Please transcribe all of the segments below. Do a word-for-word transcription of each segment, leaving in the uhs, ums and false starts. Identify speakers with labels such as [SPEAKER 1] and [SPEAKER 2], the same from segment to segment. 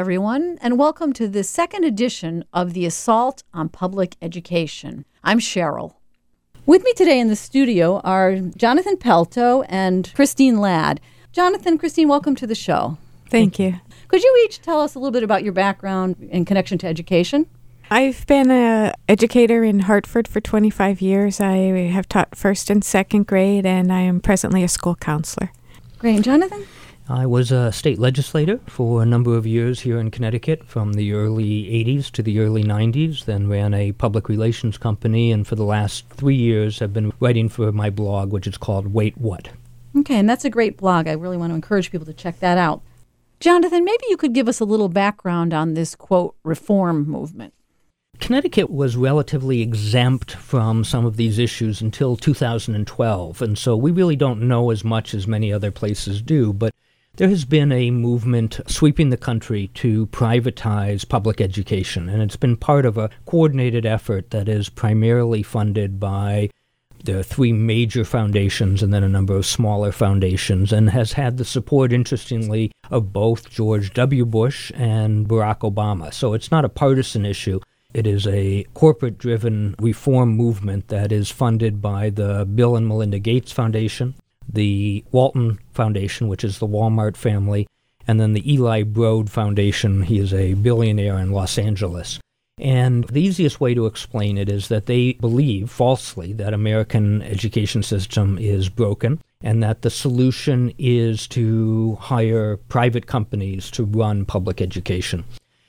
[SPEAKER 1] everyone, and welcome to the second edition of The Assault on Public Education. I'm Cheryl. With me today in the studio are Jonathan Pelto and Christine Ladd. Jonathan, Christine, welcome to the show.
[SPEAKER 2] Thank you.
[SPEAKER 1] Could you each tell us a little bit about your background in connection to education?
[SPEAKER 2] I've been an educator in Hartford for twenty-five years. I have taught first and second grade, and I am presently a school counselor.
[SPEAKER 1] Great. And Jonathan?
[SPEAKER 3] I was a state legislator for a number of years here in Connecticut, from the early eighties to the early nineties, then ran a public relations company, and for the last three years have been writing for my blog, which is called Wait What?
[SPEAKER 1] Okay, and that's a great blog. I really want to encourage people to check that out. Jonathan, maybe you could give us a little background on this, quote, reform movement.
[SPEAKER 3] Connecticut was relatively exempt from some of these issues until two thousand twelve, and so we really don't know as much as many other places do, but there has been a movement sweeping the country to privatize public education, and it's been part of a coordinated effort that is primarily funded by the three major foundations and then a number of smaller foundations, and has had the support, interestingly, of both George W. Bush and Barack Obama. So it's not a partisan issue. It is a corporate-driven reform movement that is funded by the Bill and Melinda Gates Foundation, the Walton Foundation, which is the Walmart family, and then the Eli Broad Foundation. He is a billionaire in Los Angeles. And the easiest way to explain it is that they believe, falsely, that American education system is broken and that the solution is to hire private companies to run public education.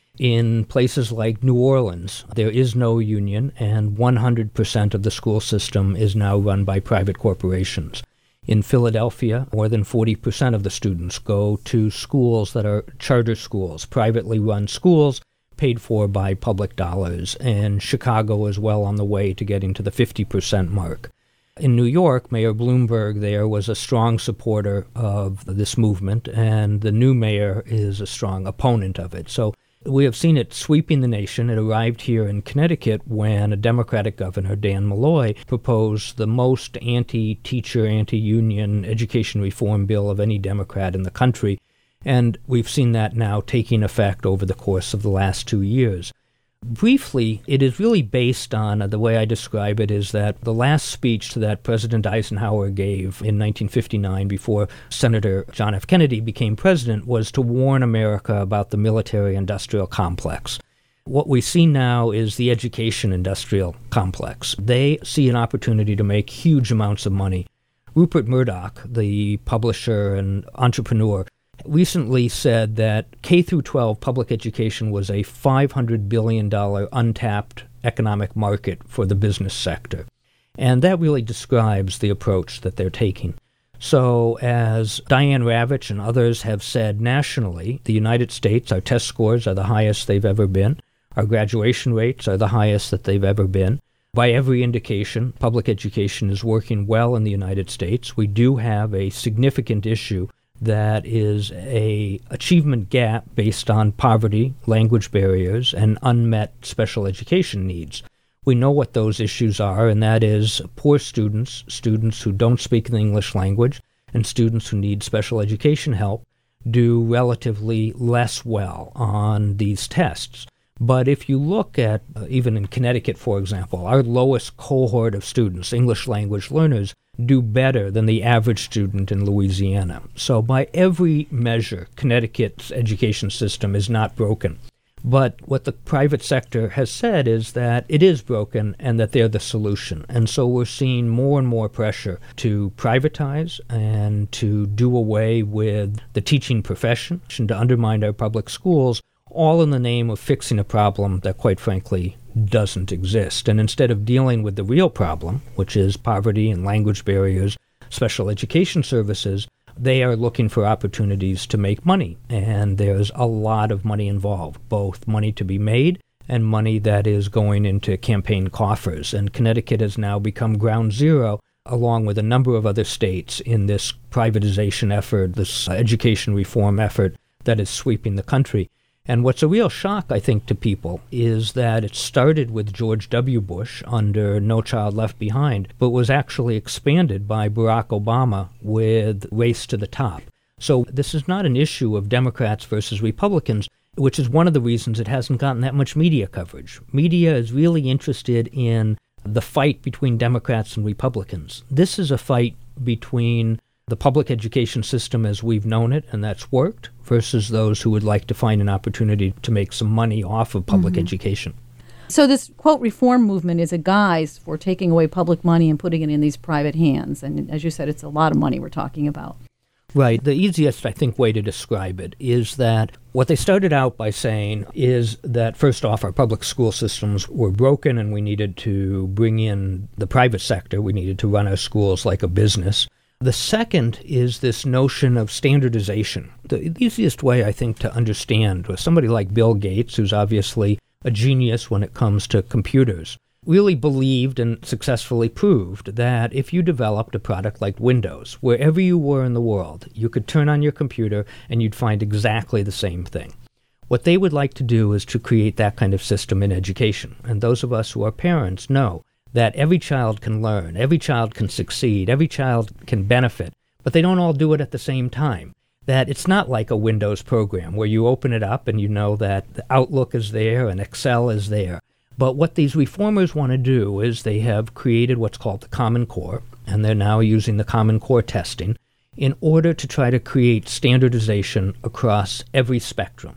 [SPEAKER 3] In places like New Orleans, there is no union, and one hundred percent of the school system is now run by private corporations. In Philadelphia, more than forty percent of the students go to schools that are charter schools, privately run schools, paid for by public dollars. And Chicago is well on the way to getting to the fifty percent mark. In New York, Mayor Bloomberg there was a strong supporter of this movement, and the new mayor is a strong opponent of it. So we have seen it sweeping the nation. It arrived here in Connecticut when a Democratic governor, Dan Malloy, proposed the most anti-teacher, anti-union education reform bill of any Democrat in the country. And we've seen that now taking effect over the course of the last two years. Briefly, it is really based on, uh, the way I describe it is that the last speech that President Eisenhower gave in nineteen fifty-nine before Senator John F. Kennedy became president was to warn America about the military-industrial complex. What we see now is the education-industrial complex. They see an opportunity to make huge amounts of money. Rupert Murdoch, the publisher and entrepreneur, recently said that K through twelve public education was a five hundred billion dollars untapped economic market for the business sector. And that really describes the approach that they're taking. So as Diane Ravitch and others have said nationally, the United States, our test scores are the highest they've ever been. Our graduation rates are the highest that they've ever been. By every indication, public education is working well in the United States. We do have a significant issue that is a achievement gap based on poverty, language barriers, and unmet special education needs. We know what those issues are, and that is poor students, students who don't speak the English language, and students who need special education help do relatively less well on these tests. But if you look at, uh, even in Connecticut, for example, our lowest cohort of students, English language learners, do better than the average student in Louisiana. So by every measure, Connecticut's education system is not broken. But what the private sector has said is that it is broken and that they're the solution. And so we're seeing more and more pressure to privatize and to do away with the teaching profession and to undermine our public schools, all in the name of fixing a problem that, quite frankly, doesn't exist. And instead of dealing with the real problem, which is poverty and language barriers, special education services, they are looking for opportunities to make money. And there's a lot of money involved, both money to be made and money that is going into campaign coffers. And Connecticut has now become ground zero, along with a number of other states, in this privatization effort, this education reform effort that is sweeping the country. And what's a real shock, I think, to people is that it started with George W. Bush under No Child Left Behind, but was actually expanded by Barack Obama with Race to the Top. So this is not an issue of Democrats versus Republicans. which is one of the reasons it hasn't gotten that much media coverage. Media is really interested in the fight between Democrats and Republicans. This is a fight between the public education system as we've known it, and that's worked, versus those who would like to find an opportunity to make some money off of public mm-hmm. education.
[SPEAKER 1] So this, quote, reform movement is a guise for taking away public money and putting it in these private hands. And as you said, it's a lot of money we're talking about.
[SPEAKER 3] Right. The easiest, I think, way to describe it is that what they started out by saying is that, first off, our public school systems were broken and we needed to bring in the private sector. We needed to run our schools like a business. The second is this notion of standardization. The easiest way, I think, to understand was somebody like Bill Gates, who's obviously a genius when it comes to computers, really believed and successfully proved that if you developed a product like Windows, wherever you were in the world, you could turn on your computer and you'd find exactly the same thing. What they would like to do is to create that kind of system in education. And those of us who are parents know that every child can learn, every child can succeed, every child can benefit, but they don't all do it at the same time. That it's not like a Windows program where you open it up and you know that the Outlook is there and Excel is there. But what these reformers want to do is they have created what's called the Common Core, and they're now using the Common Core testing in order to try to create standardization across every spectrum.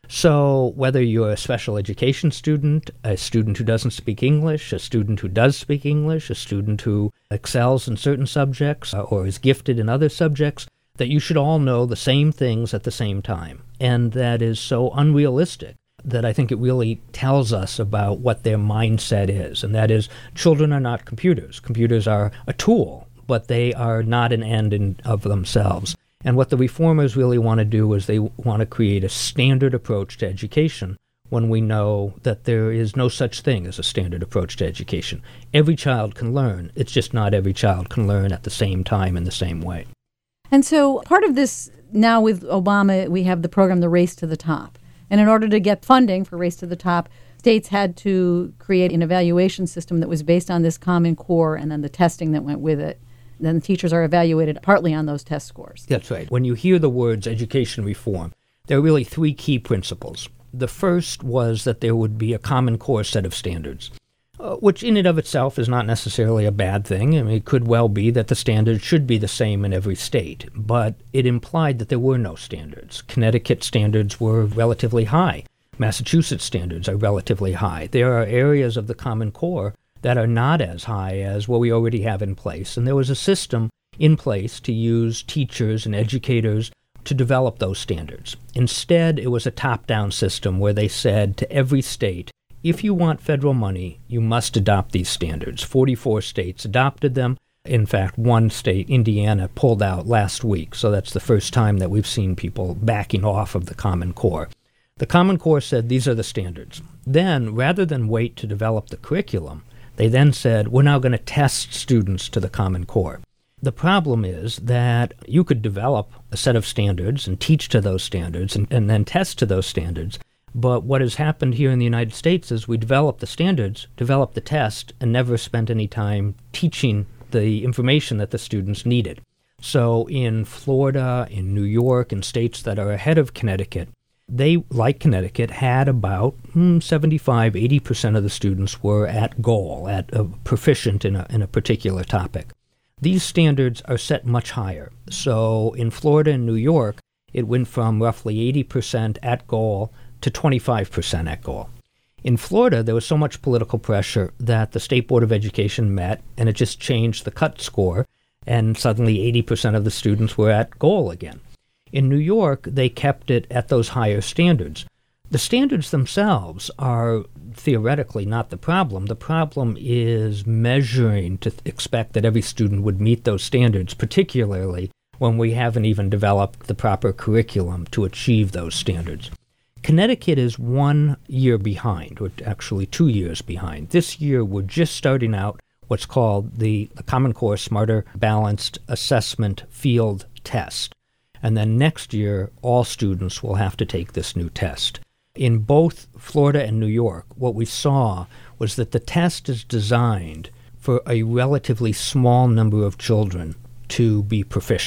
[SPEAKER 3] So whether you're a special education student, a student who doesn't speak English, a student who does speak English, a student who excels in certain subjects or is gifted in other subjects, that you should all know the same things at the same time. And that is so unrealistic that I think it really tells us about what their mindset is. And that is, children are not computers. Computers are a tool, but they are not an end in of themselves. And what the reformers really want to do is they want to create a standard approach to education when we know that there is no such thing as a standard approach to education. Every child can learn. It's just not every child can learn at the same time in the same way.
[SPEAKER 1] And so part of this, now with Obama, we have the program, the Race to the Top. And in order to get funding for Race to the Top, states had to create an evaluation system that was based on this Common Core and then the testing that went with it. Then the teachers are evaluated partly on those test scores.
[SPEAKER 3] That's right. When you hear the words education reform, there are really three key principles. The first was that there would be a Common Core set of standards, uh, which in and of itself is not necessarily a bad thing. I mean, it could well be that the standards should be the same in every state, but it implied that there were no standards. Connecticut standards were relatively high. Massachusetts standards are relatively high. There are areas of the Common Core that are not as high as what we already have in place. And there was a system in place to use teachers and educators to develop those standards. Instead, it was a top-down system where they said to every state, if you want federal money, you must adopt these standards. forty-four states adopted them. In fact, one state, Indiana, pulled out last week. So that's the first time that we've seen people backing off of the Common Core. The Common Core said these are the standards. Then, rather than wait to develop the curriculum, they then said, we're now going to test students to the Common Core. The problem is that you could develop a set of standards and teach to those standards and, and then test to those standards. But what has happened here in the United States is we developed the standards, developed the test, and never spent any time teaching the information that the students needed. So in Florida, in New York, in states that are ahead of Connecticut, they, like Connecticut, had about mm, seventy-five, eighty percent of the students were at goal, at uh, proficient in a, in a particular topic. These standards are set much higher. So in Florida and New York, it went from roughly eighty percent at goal to twenty-five percent at goal. In Florida, there was so much political pressure that the State Board of Education met, and it just changed the cut score, and suddenly eighty percent of the students were at goal again. In New York, they kept it at those higher standards. The standards themselves are theoretically not the problem. The problem is measuring to th- expect that every student would meet those standards, particularly when we haven't even developed the proper curriculum to achieve those standards. Connecticut is one year behind, or actually two years behind. This year, we're just starting out what's called the, the Common Core Smarter Balanced Assessment Field Test. And then next year, all students will have to take this new test. In both Florida and New York, what we saw was that the test is designed for a relatively small number of children to be proficient.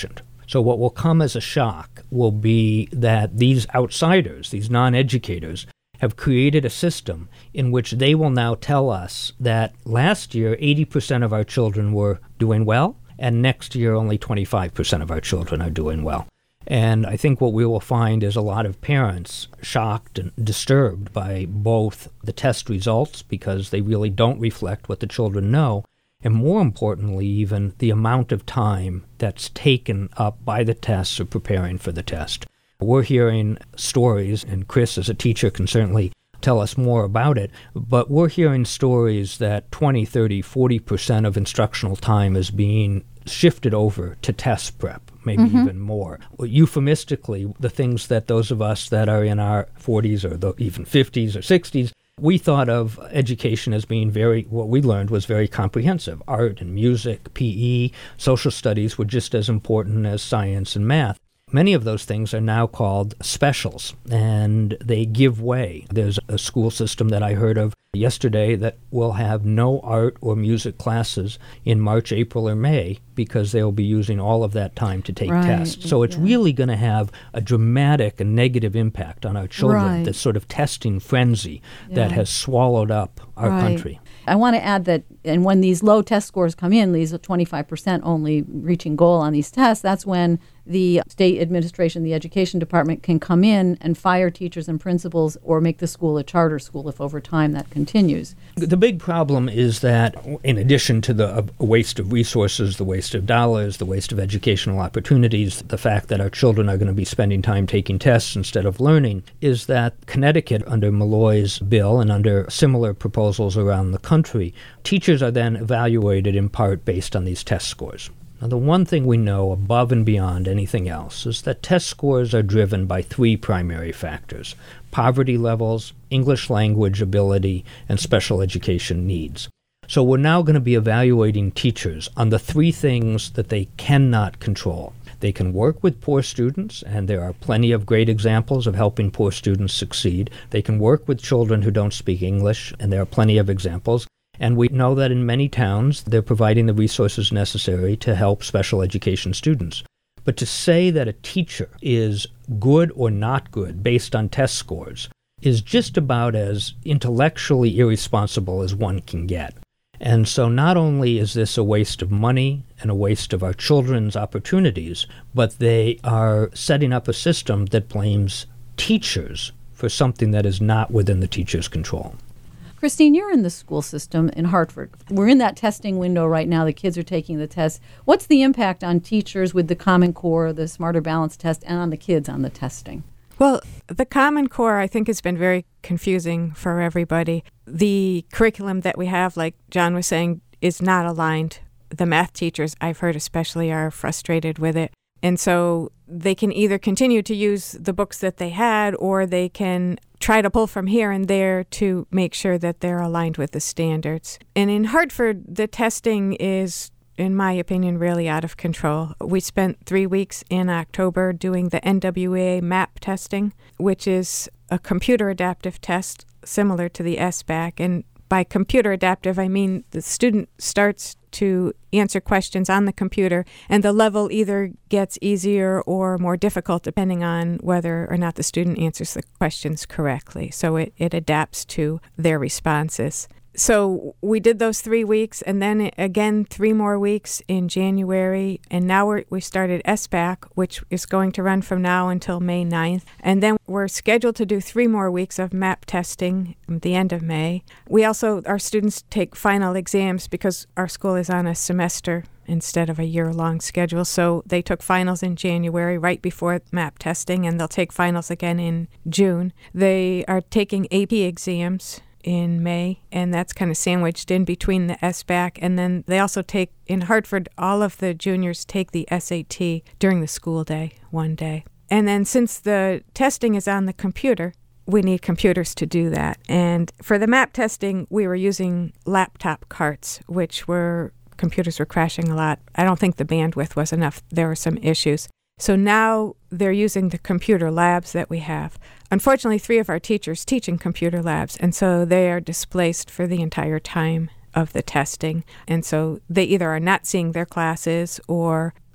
[SPEAKER 3] So what will come as a shock will be that these outsiders, these non-educators, have created a system in which they will now tell us that last year eighty percent of our children were doing well, and next year only twenty-five percent of our children are doing well. And I think what we will find is a lot of parents shocked and disturbed by both the test results, because they really don't reflect what the children know, and more importantly, even the amount of time that's taken up by the tests or preparing for the test. We're hearing stories, and Chris as a teacher can certainly tell us more about it, but we're hearing stories that twenty, thirty, forty percent of instructional time is being shifted over to test prep, maybe mm-hmm. even more. Euphemistically, the things that those of us that are in our forties or the, even fifties or sixties, we thought of education as being very, what we learned was very comprehensive. Art and music, P E, social studies were just as important as science and math. Many of those things are now called specials, and they give way. There's a school system that I heard of yesterday that will have no art or music classes in March, April, or May because they'll be using all of that time to take
[SPEAKER 1] right.
[SPEAKER 3] tests. So it's yeah. really going to have a dramatic and negative impact on our children,
[SPEAKER 1] right.
[SPEAKER 3] this sort of testing frenzy yeah. that has swallowed up our
[SPEAKER 1] right.
[SPEAKER 3] country.
[SPEAKER 1] I want to add that, and when these low test scores come in, these twenty-five percent only reaching goal on these tests, that's when the state administration, the education department, can come in and fire teachers and principals or make the school a charter school if over time that continues.
[SPEAKER 3] The big problem is that in addition to the waste of resources, the waste of dollars, the waste of educational opportunities, the fact that our children are going to be spending time taking tests instead of learning, is that Connecticut, under Malloy's bill and under similar proposals around the country, teachers are then evaluated in part based on these test scores. Now, the one thing we know above and beyond anything else is that test scores are driven by three primary factors: poverty levels, English language ability, and special education needs. So we're now going to be evaluating teachers on the three things that they cannot control. They can work with poor students, and there are plenty of great examples of helping poor students succeed. They can work with children who don't speak English, and there are plenty of examples. And we know that in many towns, they're providing the resources necessary to help special education students. But to say that a teacher is good or not good based on test scores is just about as intellectually irresponsible as one can get. And so not only is this a waste of money and a waste of our children's opportunities, but they are setting up a system that blames teachers for something that is not within the teacher's control.
[SPEAKER 1] Christine, you're in the school system in Hartford. We're in that testing window right now. The kids are taking the test. What's the impact on teachers with the Common Core, the Smarter Balance test, and on the kids on the testing?
[SPEAKER 2] Well, the Common Core, I think, has been very confusing for everybody. The curriculum that we have, like John was saying, is not aligned. The math teachers, I've heard especially, are frustrated with it. And so they can either continue to use the books that they had, or they can try to pull from here and there to make sure that they're aligned with the standards. And in Hartford, the testing is, in my opinion, really out of control. We spent three weeks in October doing the N W A MAP testing, which is a computer adaptive test similar to the S B A C. And by computer adaptive, I mean the student starts to answer questions on the computer, and the level either gets easier or more difficult depending on whether or not the student answers the questions correctly. So it, it adapts to their responses. So we did those three weeks, and then again three more weeks in January, and now we're, we started S B A C, which is going to run from now until May ninth, and then we're scheduled to do three more weeks of MAP testing at the end of May. We also, our students take final exams because our school is on a semester instead of a year-long schedule, so they took finals in January right before MAP testing, and they'll take finals again in June. They are taking A P exams in May, and that's kind of sandwiched in between the S B A C, and then they also take, in Hartford, all of the juniors take the S A T during the school day, one day. And then since the testing is on the computer, we need computers to do that. And for the MAP testing, we were using laptop carts, which were, computers were crashing a lot. I don't think the bandwidth was enough. There were some issues. So now they're using the computer labs that we have. Unfortunately, three of our teachers teach in computer labs, and so they are displaced for the entire time of the testing. And so they either are not seeing their classes, or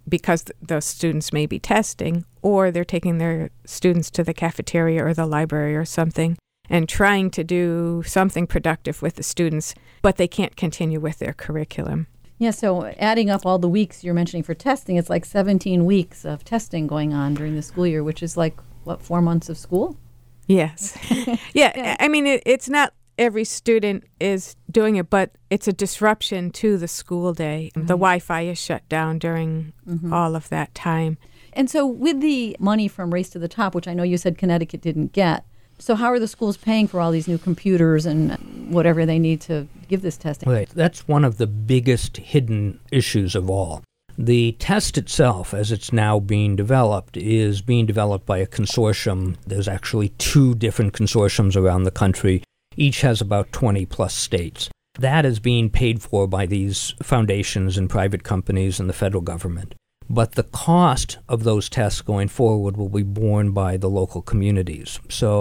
[SPEAKER 2] because th- those students may be testing, or they're taking their students to the cafeteria or the library or something and trying to do something productive with the students, but they can't continue with their curriculum.
[SPEAKER 1] Yeah, so adding up all the weeks you're mentioning for testing, it's like seventeen weeks of testing going on during the school year, which is like, what, four months of school?
[SPEAKER 2] Yes. yeah, yeah, I mean, it, it's not every student is doing it, but it's a disruption to the school day. Mm-hmm. The Wi-Fi is shut down during mm-hmm. all of that time.
[SPEAKER 1] And so with the money from Race to the Top, which I know you said Connecticut didn't get, so how are the schools paying for all these new computers and whatever they need to give this testing?
[SPEAKER 3] Right. That's one of the biggest hidden issues of all. The test itself, as it's now being developed, is being developed by a consortium. There's actually two different consortiums around the country. Each has about twenty plus states. That is being paid for by these foundations and private companies and the federal government. But the cost of those tests going forward will be borne by the local communities.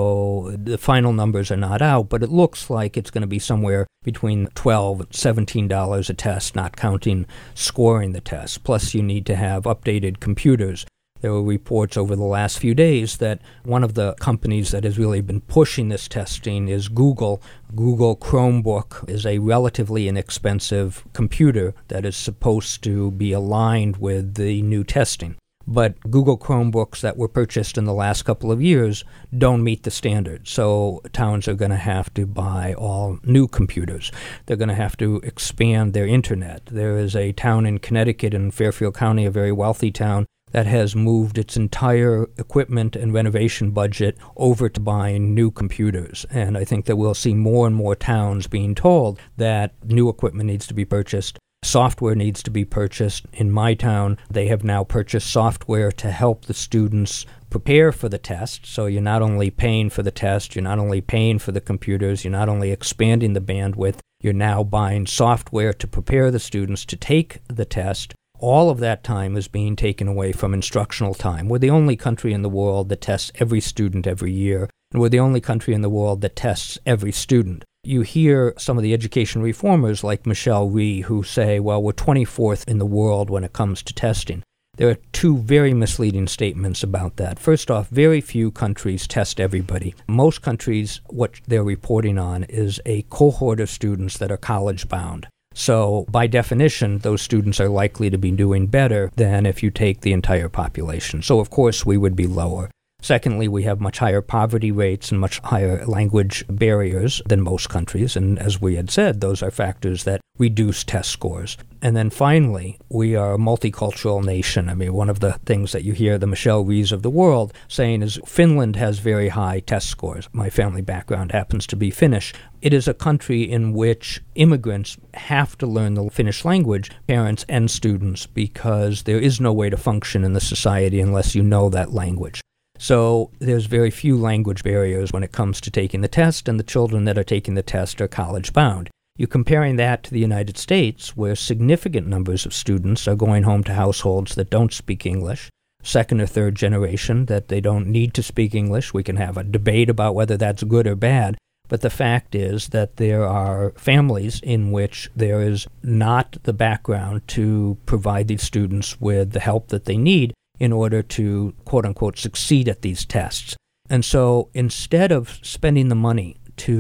[SPEAKER 3] So the final numbers are not out, but it looks like it's going to be somewhere between twelve dollars and seventeen dollars a test, not counting scoring the test. Plus, you need to have updated computers. There were reports over the last few days that one of the companies that has really been pushing this testing is Google. Google Chromebook is a relatively inexpensive computer that is supposed to be aligned with the new testing. But Google Chromebooks that were purchased in the last couple of years don't meet the standard. So towns are going to have to buy all new computers. They're going to have to expand their internet. There is a town in Connecticut, in Fairfield County, a very wealthy town, that has moved its entire equipment and renovation budget over to buying new computers. And I think that we'll see more and more towns being told that new equipment needs to be purchased. Software needs to be purchased. In my town, they have now purchased software to help the students prepare for the test. So you're not only paying for the test, you're not only paying for the computers, you're not only expanding the bandwidth, you're now buying software to prepare the students to take the test. All of that time is being taken away from instructional time. We're the only country in the world that tests every student every year, and we're the only country in the world that tests every student. You hear some of the education reformers like Michelle Rhee who say, well, we're twenty-fourth in the world when it comes to testing. There are two very misleading statements about that. First off, very few countries test everybody. Most countries, what they're reporting on is a cohort of students that are college-bound. So by definition, those students are likely to be doing better than if you take the entire population. So of course we would be lower. Secondly, we have much higher poverty rates and much higher language barriers than most countries. And as we had said, those are factors that reduce test scores. And then finally, we are a multicultural nation. I mean, one of the things that you hear the Michelle Rhees of the world saying is Finland has very high test scores. My family background happens to be Finnish. It is a country in which immigrants have to learn the Finnish language, parents and students, because there is no way to function in the society unless you know that language. So there's very few language barriers when it comes to taking the test, and the children that are taking the test are college-bound. You're comparing that to the United States, where significant numbers of students are going home to households that don't speak English, second or third generation, that they don't need to speak English. We can have a debate about whether that's good or bad, but the fact is that there are families in which there is not the background to provide these students with the help that they need in order to, quote-unquote, succeed at these tests. And so instead of spending the money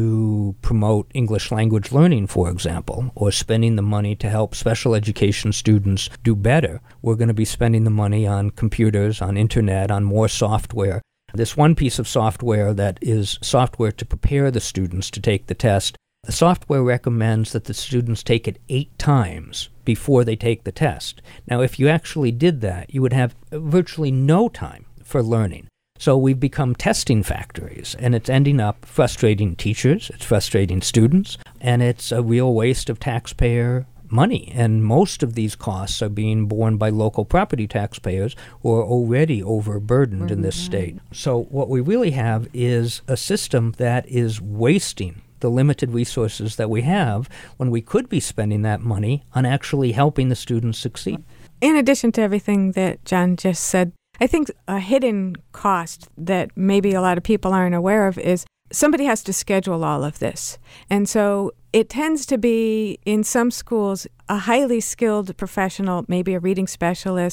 [SPEAKER 3] to promote English language learning, for example, or spending the money to help special education students do better, we're going to be spending the money on computers, on internet, on more software. This one piece of software that is software to prepare the students to take the test, the software recommends that the students take it eight times before they take the test. Now, if you actually did that, you would have virtually no time for learning. So we've become testing factories, and it's ending up frustrating teachers, it's frustrating students, and it's a real waste of taxpayer money. And most of these costs are being borne by local property taxpayers who are already overburdened mm-hmm. in this state. So what we really have is a system that is wasting the limited resources that we have when we could be spending that money on actually helping the students succeed.
[SPEAKER 2] In addition to everything that John just said, I think a hidden cost that maybe a lot of people aren't aware of is somebody has to schedule all of this. And so it tends to be, in some schools, a highly skilled professional, maybe a reading specialist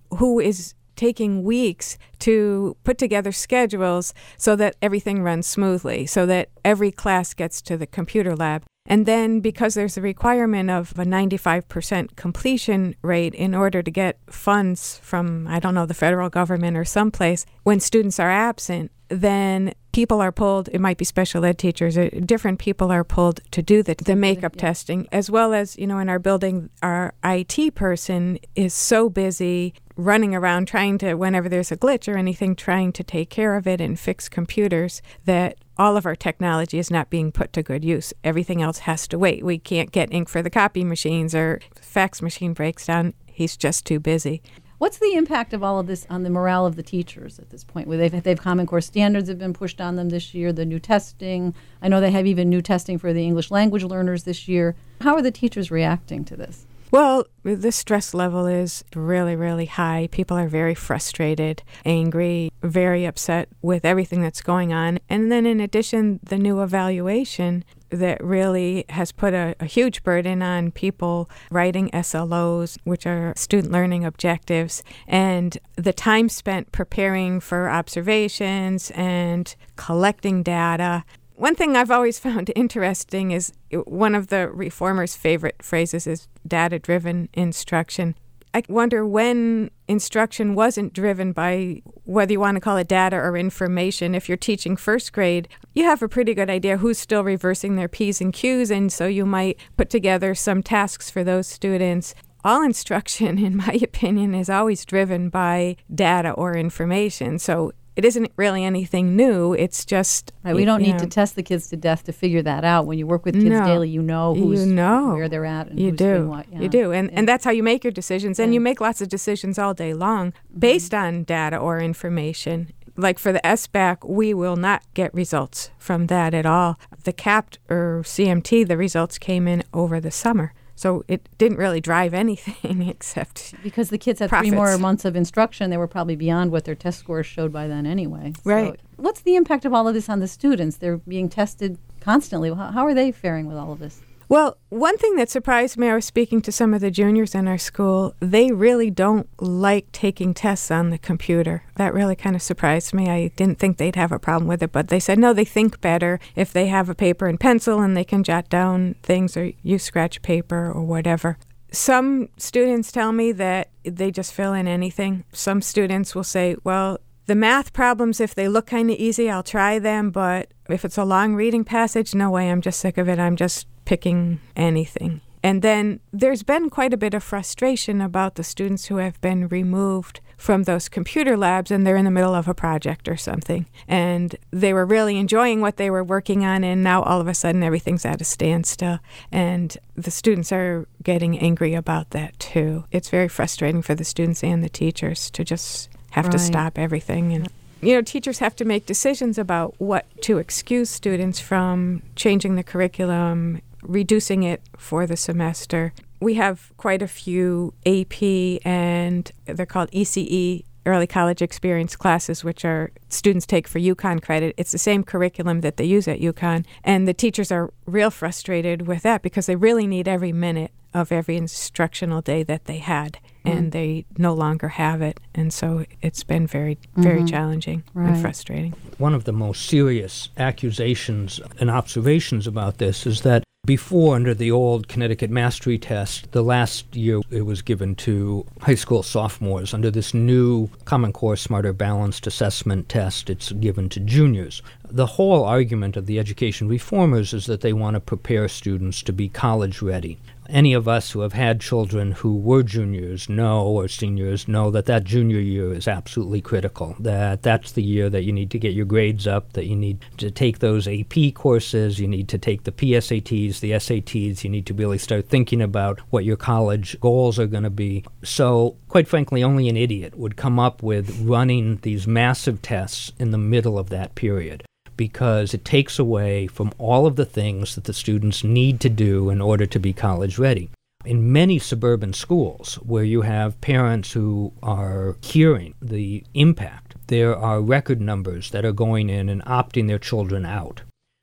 [SPEAKER 2] who is taking weeks to put together schedules so that everything runs smoothly, so that every class gets to the computer lab. And then because there's a requirement of a ninety-five percent completion rate in order to get funds from, I don't know, the federal government or someplace, when students are absent, then people are pulled, it might be special ed teachers, uh, different people are pulled to do the, the makeup yeah. testing, as well as, you know, in our building, our I T person is so busy running around trying to, whenever there's a glitch or anything, trying to take care of it and fix computers, that all of our technology is not being put to good use. Everything else has to wait. We can't get ink for the copy machines, or fax machine breaks down. He's just too busy.
[SPEAKER 1] What's the impact of all of this on the morale of the teachers at this point? Where they've, they've Common Core standards have been pushed on them this year, the new testing. I know they have even new testing for the English language learners this year. How are the teachers reacting to this?
[SPEAKER 2] Well, the stress level is really, really high. People are very frustrated, angry, very upset with everything that's going on. And then in addition, the new evaluation that really has put a, a huge burden on people writing S L Os, which are student learning objectives, and the time spent preparing for observations and collecting data. One thing I've always found interesting is one of the reformers' favorite phrases is data-driven instruction. I wonder when instruction wasn't driven by whether you want to call it data or information. If you're teaching first grade, you have a pretty good idea who's still reversing their P's and Q's, and so you might put together some tasks for those students. All instruction, in my opinion, is always driven by data or information. So it isn't really anything new. It's just...
[SPEAKER 1] Right, we don't need
[SPEAKER 2] know,
[SPEAKER 1] to test the kids to death to figure that out. When you work with kids
[SPEAKER 2] no,
[SPEAKER 1] daily, you know who's
[SPEAKER 2] you know.
[SPEAKER 1] where they're at and
[SPEAKER 2] you
[SPEAKER 1] who's
[SPEAKER 2] do.
[SPEAKER 1] doing what. Yeah.
[SPEAKER 2] You do. And,
[SPEAKER 1] yeah.
[SPEAKER 2] and that's how you make your decisions. And
[SPEAKER 1] yeah.
[SPEAKER 2] you make lots of decisions all day long based mm-hmm. on data or information. Like for the S B A C, we will not get results from that at all. The CAPT or C M T, the results came in over the summer. So it didn't really drive anything except
[SPEAKER 1] because the kids had
[SPEAKER 2] profits.
[SPEAKER 1] three more months of instruction. They were probably beyond what their test scores showed by then anyway.
[SPEAKER 2] Right.
[SPEAKER 1] So what's the impact of all of this on the students? They're being tested constantly. How, how are they faring with all of this?
[SPEAKER 2] Well, one thing that surprised me, I was speaking to some of the juniors in our school, they really don't like taking tests on the computer. That really kind of surprised me. I didn't think they'd have a problem with it, but they said, no, they think better if they have a paper and pencil and they can jot down things or use scratch paper or whatever. Some students tell me that they just fill in anything. Some students will say, well, the math problems, if they look kind of easy, I'll try them, but if it's a long reading passage, no way, I'm just sick of it. I'm just picking anything. And then there's been quite a bit of frustration about the students who have been removed from those computer labs and they're in the middle of a project or something. And they were really enjoying what they were working on, and now all of a sudden everything's at a standstill. And the students are getting angry about that too. It's very frustrating for the students and the teachers to just have
[SPEAKER 1] right.
[SPEAKER 2] to stop everything. And you know, teachers have to make decisions about what to excuse students from, changing the curriculum, reducing it for the semester. We have quite a few A P and they're called E C E, Early College Experience classes, which are students take for UConn credit. It's the same curriculum that they use at UConn. And the teachers are real frustrated with that because they really need every minute of every instructional day that they had. And they no longer have it. And so it's been very, very mm-hmm. challenging right. and frustrating.
[SPEAKER 3] One of the most serious accusations and observations about this is that before, under the old Connecticut Mastery Test, the last year it was given to high school sophomores. Under this new Common Core Smarter Balanced Assessment Test, it's given to juniors. The whole argument of the education reformers is that they want to prepare students to be college ready. Any of us who have had children who were juniors know, or seniors know, that that junior year is absolutely critical, that that's the year that you need to get your grades up, that you need to take those A P courses, you need to take the P S A Ts, the S A Ts, you need to really start thinking about what your college goals are going to be. So, quite frankly, only an idiot would come up with running these massive tests in the middle of that period, because it takes away from all of the things that the students need to do in order to be college ready. In many suburban schools where you have parents who are hearing the impact, there are record numbers that are going in and opting their children out.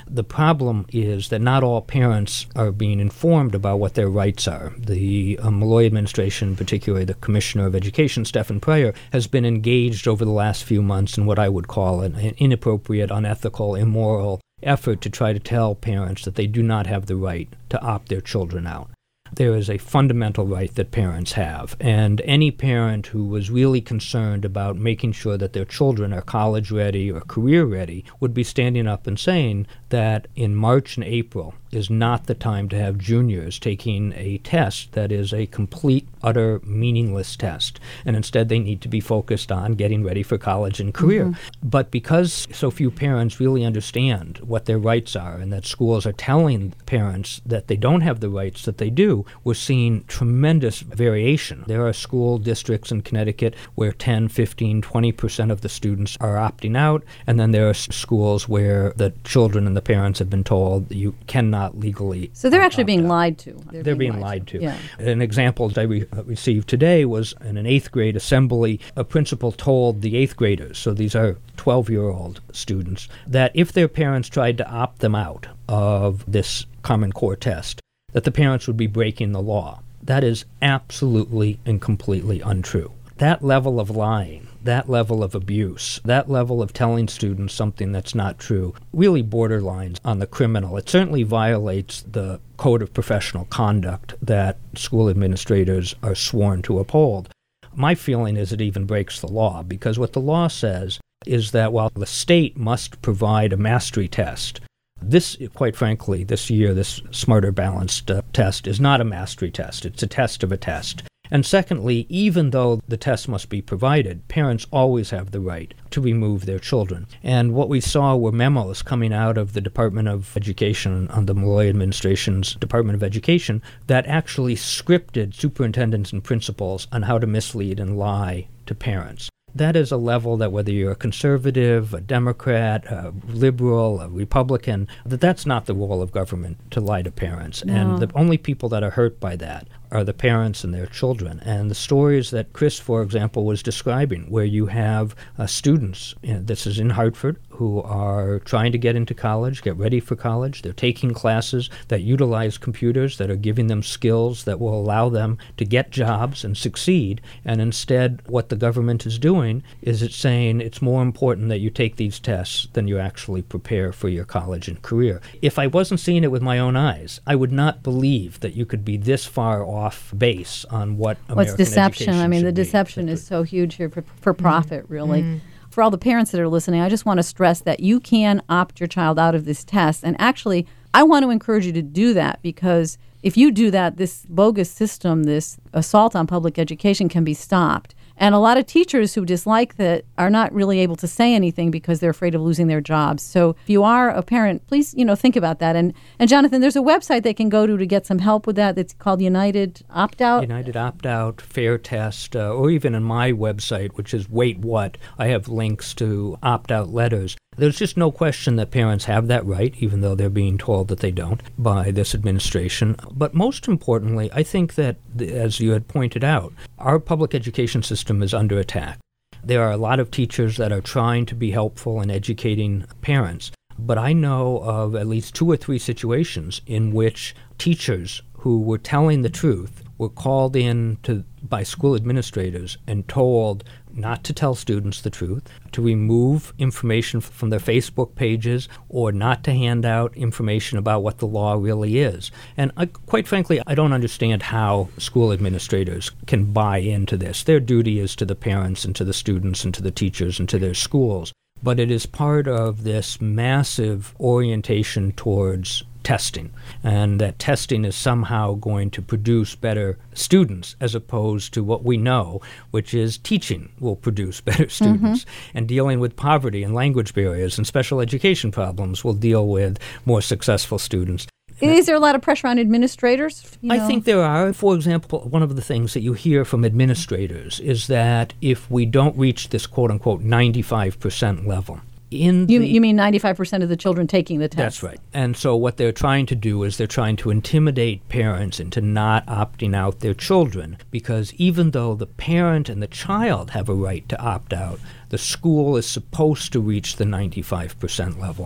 [SPEAKER 3] The problem is that not all parents are being informed about what their rights are. The uh, Malloy administration, particularly the Commissioner of Education, Stephen Pryor, has been engaged over the last few months in what I would call an, an inappropriate, unethical, immoral effort to try to tell parents that they do not have the right to opt their children out. There is a fundamental right that parents have, and any parent who was really concerned about making sure that their children are college ready or career ready would be standing up and saying that in March and April is not the time to have juniors taking a test that is a complete, utter, meaningless test, and instead they need to be focused on getting ready for college and career. Mm-hmm. But because so few parents really understand what their rights are and that schools are telling parents that they don't have the rights that they do, we're seeing tremendous variation. There are school districts in Connecticut where ten, fifteen, twenty percent of the students are opting out, and then there are s- schools where the children and the parents have been told that you cannot legally.
[SPEAKER 1] So they're actually being
[SPEAKER 3] out.
[SPEAKER 1] lied to.
[SPEAKER 3] They're, they're being, being lied, lied to.
[SPEAKER 1] to. Yeah.
[SPEAKER 3] An example that I re- received today was in an eighth grade assembly, a principal told the eighth graders, so these are twelve-year-old students, that if their parents tried to opt them out of this Common Core test, that the parents would be breaking the law. That is absolutely and completely untrue. That level of lying, that level of abuse, that level of telling students something that's not true really borderlines on the criminal. It certainly violates the code of professional conduct that school administrators are sworn to uphold. My feeling is it even breaks the law, because what the law says is that while the state must provide a mastery test, this, quite frankly, this year, this Smarter Balanced uh, test is not a mastery test. It's a test of a test. And secondly, even though the test must be provided, parents always have the right to remove their children. And what we saw were memos coming out of the Department of Education, on the Malloy administration's Department of Education, that actually scripted superintendents and principals on how to mislead and lie to parents. That is a level that whether you're a conservative, a Democrat, a liberal, a Republican, that that's not the role of government to lie to parents.
[SPEAKER 1] No.
[SPEAKER 3] And the only people that are hurt by that are the parents and their children. And the stories that Chris, for example, was describing, where you have uh, students, you know, this is in Hartford, who are trying to get into college, get ready for college. They're taking classes that utilize computers, that are giving them skills that will allow them to get jobs and succeed. And instead, what the government is doing is it's saying it's more important that you take these tests than you actually prepare for your college and career. If I wasn't seeing it with my own eyes, I would not believe that you could be this far off base on what American
[SPEAKER 1] What's deception?
[SPEAKER 3] education
[SPEAKER 1] I mean, the
[SPEAKER 3] should be.
[SPEAKER 1] deception is so huge here for, for profit, really.
[SPEAKER 2] Mm.
[SPEAKER 1] For all the parents that are listening, I just want to stress that you can opt your child out of this test. And actually, I want to encourage you to do that, because if you do that, this bogus system, this assault on public education, can be stopped. And a lot of teachers who dislike that are not really able to say anything because they're afraid of losing their jobs. So if you are a parent, please, you know, think about that. And and Jonathan, there's a website they can go to to get some help with that. That's called United Opt Out.
[SPEAKER 3] United Opt Out, Fair Test, uh, or even on my website, which is Wait What, I have links to opt-out letters. There's just no question that parents have that right, even though they're being told that they don't by this administration. But most importantly, I think that, as you had pointed out, our public education system is under attack. There are a lot of teachers that are trying to be helpful in educating parents, but I know of at least two or three situations in which teachers who were telling the truth were called in to by school administrators and told not to tell students the truth, to remove information from their Facebook pages, or not to hand out information about what the law really is. And I, quite frankly, I don't understand how school administrators can buy into this. Their duty is to the parents and to the students and to the teachers and to their schools. But it is part of this massive orientation towards testing, and that testing is somehow going to produce better students, as opposed to what we know, which is teaching will produce better students, mm-hmm. and dealing with poverty and language barriers and special education problems will deal with more successful students.
[SPEAKER 1] Is there a lot of pressure on administrators? You know?
[SPEAKER 3] I think there are. For example, one of the things that you hear from administrators is that if we don't reach this quote-unquote ninety-five percent level, In
[SPEAKER 1] you,
[SPEAKER 3] the,
[SPEAKER 1] you mean ninety-five percent of the children taking the test?
[SPEAKER 3] That's right. And so what they're trying to do is they're trying to intimidate parents into not opting out their children, because even though the parent and the child have a right to opt out, the school is supposed to reach the ninety-five percent level.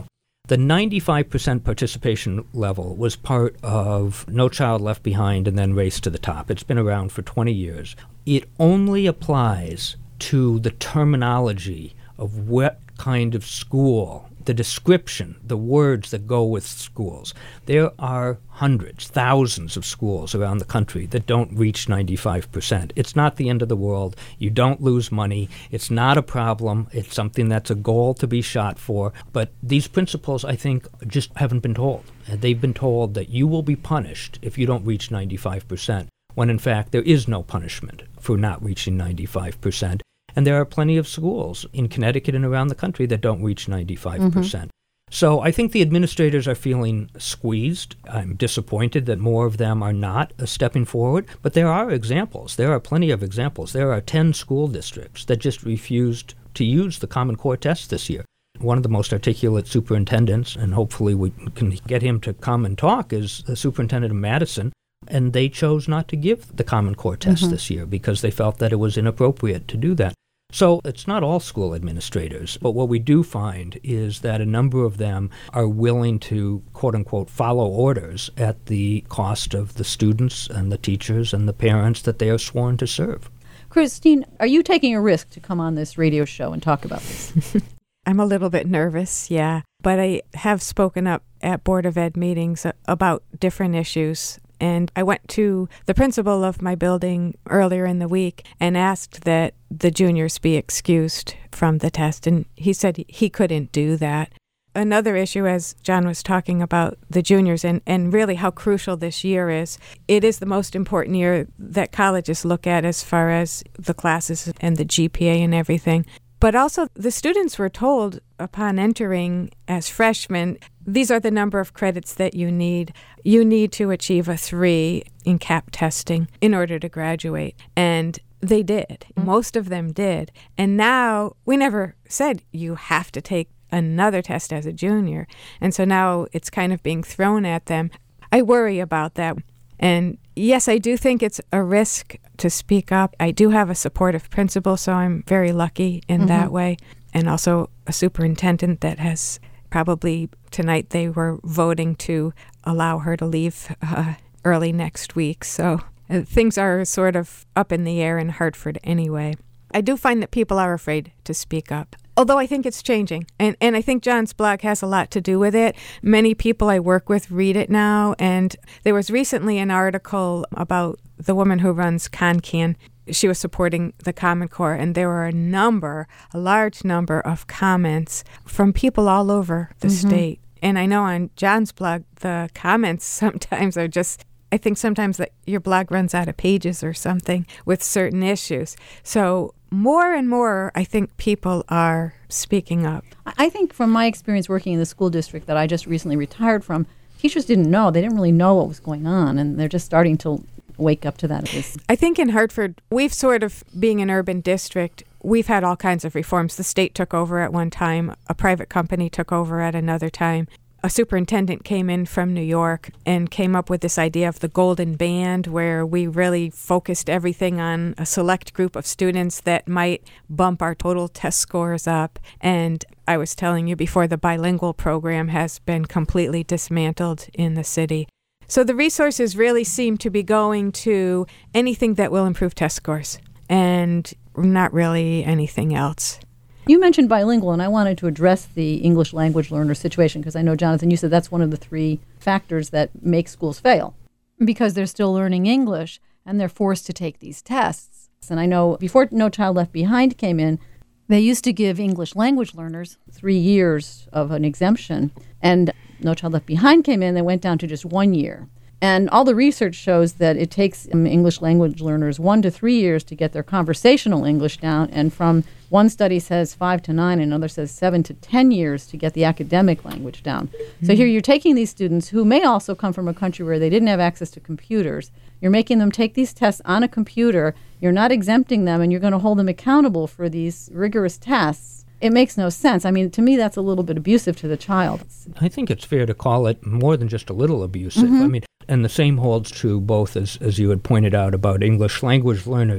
[SPEAKER 3] The ninety-five percent participation level was part of No Child Left Behind and then Race to the Top. It's been around for twenty years. It only applies to the terminology of what kind of school, the description, the words that go with schools. There are hundreds, thousands of schools around the country that don't reach ninety-five percent. It's not the end of the world. You don't lose money. It's not a problem. It's something that's a goal to be shot for. But these principals, I think, just haven't been told. They've been told that you will be punished if you don't reach ninety-five percent, when in fact there is no punishment for not reaching ninety-five percent. And there are plenty of schools in Connecticut and around the country that don't reach ninety-five percent. Mm-hmm. So I think the administrators are feeling squeezed. I'm disappointed that more of them are not uh, stepping forward. But there are examples. There are plenty of examples. There are ten school districts that just refused to use the Common Core test this year. One of the most articulate superintendents, and hopefully we can get him to come and talk, is the superintendent of Madison. And they chose not to give the Common Core test mm-hmm. this year because they felt that it was inappropriate to do that. So it's not all school administrators, but what we do find is that a number of them are willing to, quote-unquote, follow orders at the cost of the students and the teachers and the parents that they are sworn to serve.
[SPEAKER 1] Christine, are you taking a risk to come on this radio show and talk about this?
[SPEAKER 2] I'm a little bit nervous, yeah, but I have spoken up at Board of Ed meetings about different issues. And I went to the principal of my building earlier in the week and asked that the juniors be excused from the test, and he said he couldn't do that. Another issue, as John was talking about the juniors and, and really how crucial this year is, it is the most important year that colleges look at as far as the classes and the G P A and everything. But also, the students were told upon entering as freshmen, these are the number of credits that you need. You need to achieve a three in C A P testing in order to graduate. And they did. Mm-hmm. Most of them did. And now, we never said you have to take another test as a junior. And so now it's kind of being thrown at them. I worry about that. And yes, I do think it's a risk to speak up. I do have a supportive principal, so I'm very lucky in mm-hmm. that way. And also a superintendent that has probably, tonight they were voting to allow her to leave uh, early next week. So uh, things are sort of up in the air in Hartford anyway. I do find that people are afraid to speak up. Although I think it's changing. And and I think John's blog has a lot to do with it. Many people I work with read it now. And there was recently an article about the woman who runs ConCan. She was supporting the Common Core. And there were a number, a large number of comments from people all over the mm-hmm. state. And I know on John's blog, the comments sometimes are just, I think sometimes that your blog runs out of pages or something with certain issues. So more and more, I think people are speaking up.
[SPEAKER 1] I think from my experience working in the school district that I just recently retired from, teachers didn't know. They didn't really know what was going on, and they're just starting to wake up to that at least.
[SPEAKER 2] I think in Hartford, we've sort of, being an urban district, we've had all kinds of reforms. The state took over at one time. A private company took over at another time. A superintendent came in from New York and came up with this idea of the Golden Band, where we really focused everything on a select group of students that might bump our total test scores up. And I was telling you before, the bilingual program has been completely dismantled in the city. So the resources really seem to be going to anything that will improve test scores and not really anything else.
[SPEAKER 1] You mentioned bilingual, and I wanted to address the English language learner situation because I know, Jonathan, you said that's one of the three factors that make schools fail because they're still learning English and they're forced to take these tests. And I know before No Child Left Behind came in, they used to give English language learners three years of an exemption. And No Child Left Behind came in, they went down to just one year. And all the research shows that it takes um, English language learners one to three years to get their conversational English down. And from one study says five to nine, and another says seven to ten years to get the academic language down. Mm-hmm. So here you're taking these students who may also come from a country where they didn't have access to computers. You're making them take these tests on a computer. You're not exempting them, and you're going to hold them accountable for these rigorous tests. It makes no sense. I mean, to me, that's a little bit abusive to the child.
[SPEAKER 3] I think it's fair to call it more than just a little abusive. Mm-hmm. I mean, and the same holds true both, as, as you had pointed out, about English language learners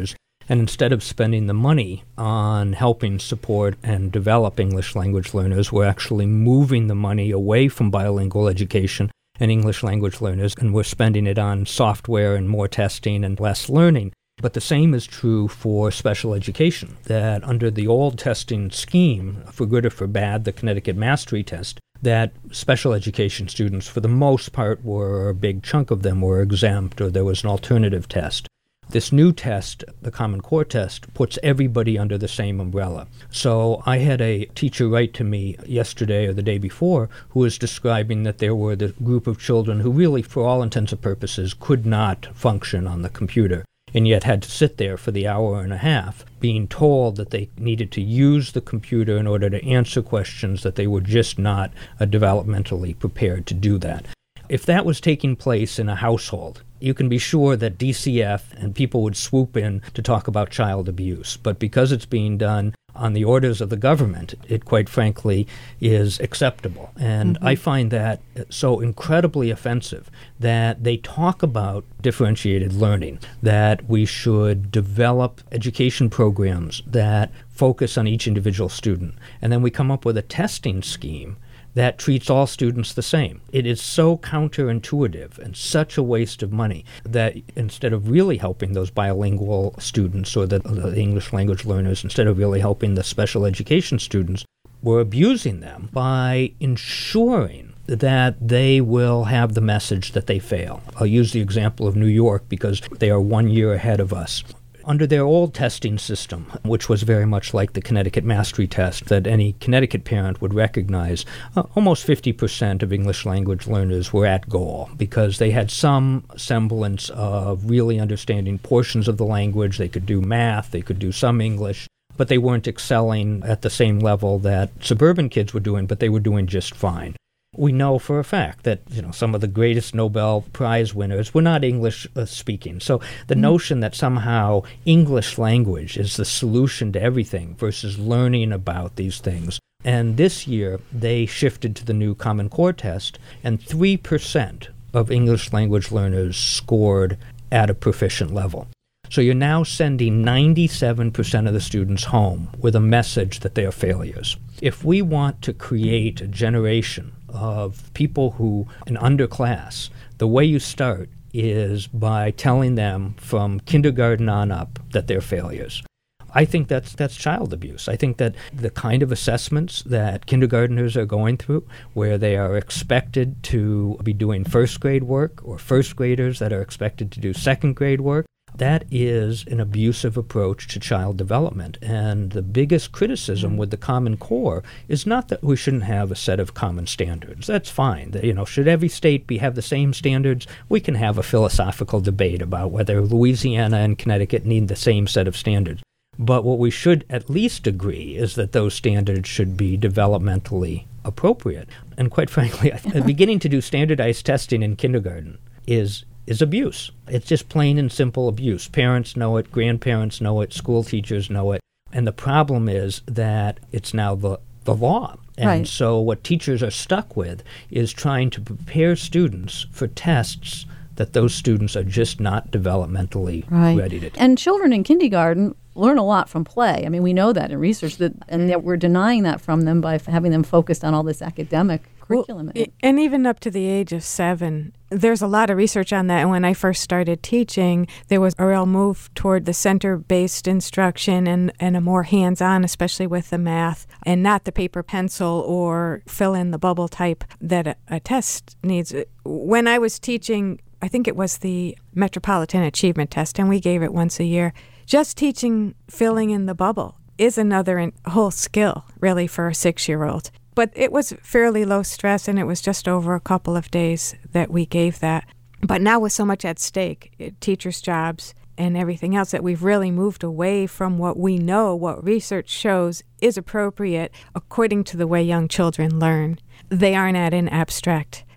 [SPEAKER 3] And instead of spending the money on helping support and develop English language learners, we're actually moving the money away from bilingual education and English language learners, and we're spending it on software and more testing and less learning. But the same is true for special education, that under the old testing scheme, for good or for bad, the Connecticut Mastery Test, that special education students, for the most part, were a big chunk of them were exempt, or there was an alternative test. This new test, the Common Core test, puts everybody under the same umbrella. So I had a teacher write to me yesterday or the day before who was describing that there were the group of children who really, for all intents and purposes, could not function on the computer, and yet had to sit there for the hour and a half being told that they needed to use the computer in order to answer questions, that they were just not uh, developmentally prepared to do that. If that was taking place in a household, you can be sure that D C F and people would swoop in to talk about child abuse. But because it's being done on the orders of the government, it quite frankly is acceptable. And mm-hmm. I find that so incredibly offensive that they talk about differentiated learning, that we should develop education programs that focus on each individual student. And then we come up with a testing scheme that treats all students the same. It is so counterintuitive and such a waste of money that instead of really helping those bilingual students or the, the English language learners, instead of really helping the special education students, we're abusing them by ensuring that they will have the message that they fail. I'll use the example of New York because they are one year ahead of us. Under their old testing system, which was very much like the Connecticut Mastery Test that any Connecticut parent would recognize, uh, almost fifty percent of English language learners were at goal because they had some semblance of really understanding portions of the language. They could do math, they could do some English, but they weren't excelling at the same level that suburban kids were doing, but they were doing just fine. We know for a fact that, you know, some of the greatest Nobel Prize winners were not English uh, speaking. So the mm-hmm. notion that somehow English language is the solution to everything versus learning about these things. And this year they shifted to the new Common Core test, and three percent of English language learners scored at a proficient level. So you're now sending ninety-seven percent of the students home with a message that they are failures. If we want to create a generation of people who, an underclass, the way you start is by telling them from kindergarten on up that they're failures. I think that's that's child abuse. I think that the kind of assessments that kindergartners are going through, where they are expected to be doing first grade work, or first graders that are expected to do second grade work, that is an abusive approach to child development. And the biggest criticism with the Common Core is not that we shouldn't have a set of common standards. That's fine. You know, should every state be have the same standards? We can have a philosophical debate about whether Louisiana and Connecticut need the same set of standards. But what we should at least agree is that those standards should be developmentally appropriate. And quite frankly, beginning to do standardized testing in kindergarten is is abuse. It's just plain and simple abuse. Parents know it, grandparents know it, school teachers know it. And the problem is that it's now the, the law. And
[SPEAKER 1] right.
[SPEAKER 3] so what teachers are stuck with is trying to prepare students for tests that those students are just not developmentally
[SPEAKER 1] right.
[SPEAKER 3] ready to do.
[SPEAKER 1] And children in kindergarten learn a lot from play. I mean, we know that in research, that, and that we're denying that from them by f- having them focused on all this academic curriculum.
[SPEAKER 2] Well, and even up to the age of seven, there's a lot of research on that. And when I first started teaching, there was a real move toward the center-based instruction and, and a more hands-on, especially with the math, and not the paper pencil or fill in the bubble type that a, a test needs. When I was teaching, I think it was the Metropolitan Achievement Test, and we gave it once a year. Just teaching filling in the bubble is another in, whole skill, really, for a six-year-old. But it was fairly low stress, and it was just over a couple of days that we gave that. But now with so much at stake, teachers' jobs and everything else, that we've really moved away from what we know, what research shows is appropriate according to the way young children learn. They aren't at an abstract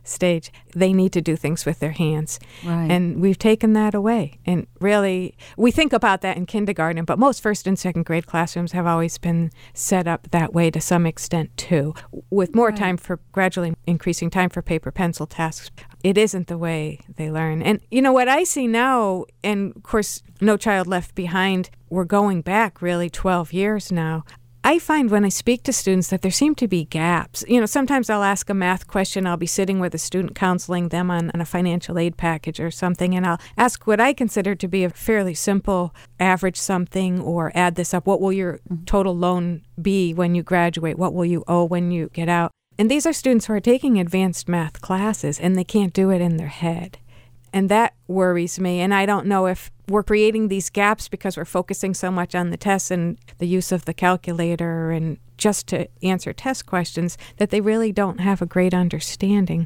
[SPEAKER 2] stage. They need to do things with their hands.
[SPEAKER 1] Right.
[SPEAKER 2] And we've taken that away. And really, we think about that in kindergarten, but most first and second grade classrooms have always been set up that way to some extent too, with more
[SPEAKER 1] Right.
[SPEAKER 2] time for gradually increasing time for paper pencil tasks. It isn't the way they learn. And you know what I see now, and of course, No Child Left Behind, we're going back really twelve years now. I find when I speak to students that there seem to be gaps. You know, sometimes I'll ask a math question. I'll be sitting with a student counseling them on, on a financial aid package or something, and I'll ask what I consider to be a fairly simple average something or add this up. What will your total loan be when you graduate? What will you owe when you get out? And these are students who are taking advanced math classes, and they can't do it in their head. And that worries me. And I don't know if we're creating these gaps because we're focusing so much on the tests and the use of the calculator and just to answer test questions that they really don't have a great understanding.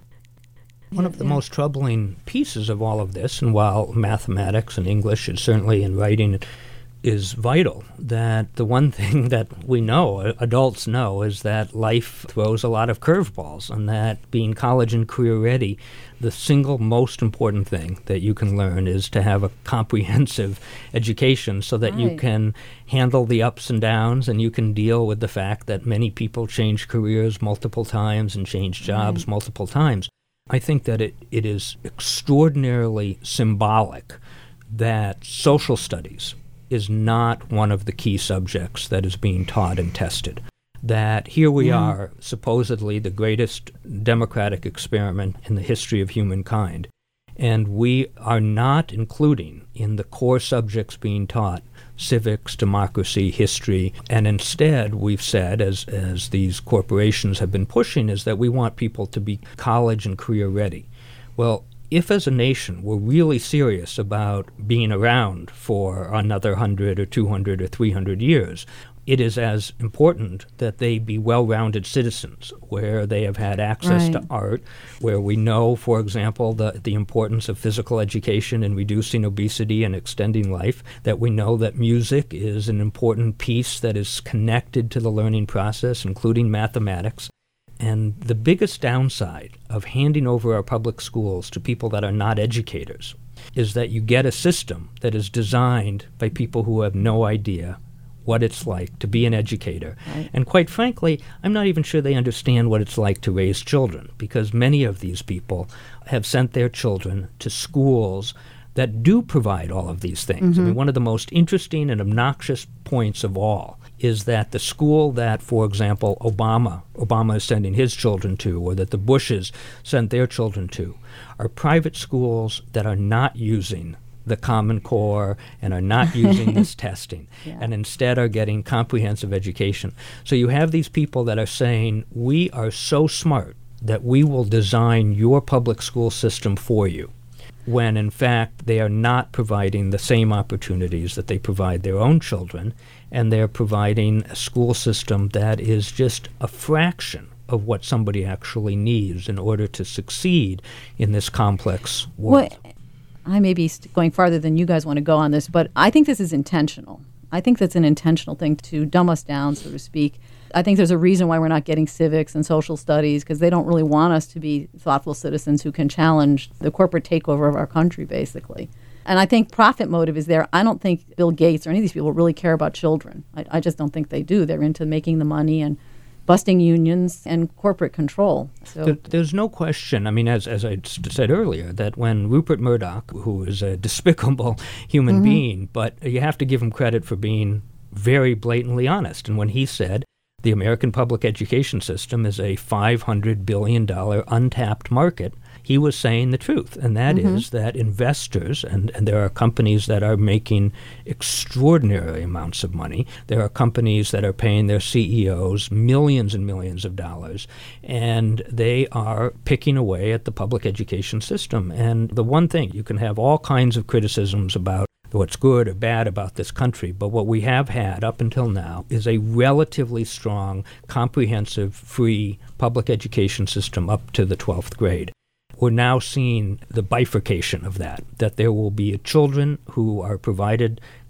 [SPEAKER 3] One of the most troubling pieces of all of this, and while mathematics and English and certainly in writing is vital, that the one thing that we know, adults know, is that life throws a lot of curveballs, and that being college and career ready, the single most important thing that you can learn is to have a comprehensive education so that
[SPEAKER 1] Right.
[SPEAKER 3] you can handle the ups and downs, and you can deal with the fact that many people change careers multiple times and change jobs
[SPEAKER 1] Right.
[SPEAKER 3] multiple times. I think that it, it is extraordinarily symbolic that social studies is not one of the key subjects that is being taught and tested. That here we
[SPEAKER 1] Mm.
[SPEAKER 3] are, supposedly the greatest democratic experiment in the history of humankind, and we are not including in the core subjects being taught civics, democracy, history, and instead we've said, as, as these corporations have been pushing, is that we want people to be college and career ready. Well, if as a nation we're really serious about being around for another one hundred or two hundred or three hundred years, it is as important that they be well-rounded citizens, where they have had access
[SPEAKER 1] Right.
[SPEAKER 3] to art, where we know, for example, the, the importance of physical education in reducing obesity and extending life, that we know that music is an important piece that is connected to the learning process, including mathematics. And the biggest downside of handing over our public schools to people that are not educators is that you get a system that is designed by people who have no idea what it's like to be an educator.
[SPEAKER 1] Right.
[SPEAKER 3] And quite frankly, I'm not even sure they understand what it's like to raise children, because many of these people have sent their children to schools that do provide all of these things.
[SPEAKER 1] Mm-hmm.
[SPEAKER 3] I mean, one of the most interesting and obnoxious points of all is that the school that, for example, Obama, Obama is sending his children to, or that the Bushes sent their children to, are private schools that are not using the Common Core and are not using this testing,
[SPEAKER 1] Yeah.
[SPEAKER 3] and instead are getting comprehensive education. So you have these people that are saying, we are so smart that we will design your public school system for you, when in fact they are not providing the same opportunities that they provide their own children, and they're providing a school system that is just a fraction of what somebody actually needs in order to succeed in this complex world.
[SPEAKER 1] Well, I may be st- going farther than you guys want to go on this, but I think this is intentional. I think that's an intentional thing to dumb us down, so to speak. I think there's a reason why we're not getting civics and social studies, because they don't really want us to be thoughtful citizens who can challenge the corporate takeover of our country, basically. And I think profit motive is there. I don't think Bill Gates or any of these people really care about children. I, I just don't think they do. They're into making the money and busting unions and corporate control. So
[SPEAKER 3] There, there's no question, I mean, as, as I s- said earlier, that when Rupert Murdoch, who is a despicable human
[SPEAKER 1] Mm-hmm.
[SPEAKER 3] being, but you have to give him credit for being very blatantly honest, and when he said the American public education system is a five hundred billion dollars untapped market, he was saying the truth, and that
[SPEAKER 1] Mm-hmm.
[SPEAKER 3] is that investors, and, and there are companies that are making extraordinary amounts of money. There are companies that are paying their C E Os millions and millions of dollars, and they are picking away at the public education system. And the one thing, you can have all kinds of criticisms about what's good or bad about this country, but what we have had up until now is a relatively strong, comprehensive, free public education system up to the twelfth grade. We're now seeing the bifurcation of that, that there will be children who are provided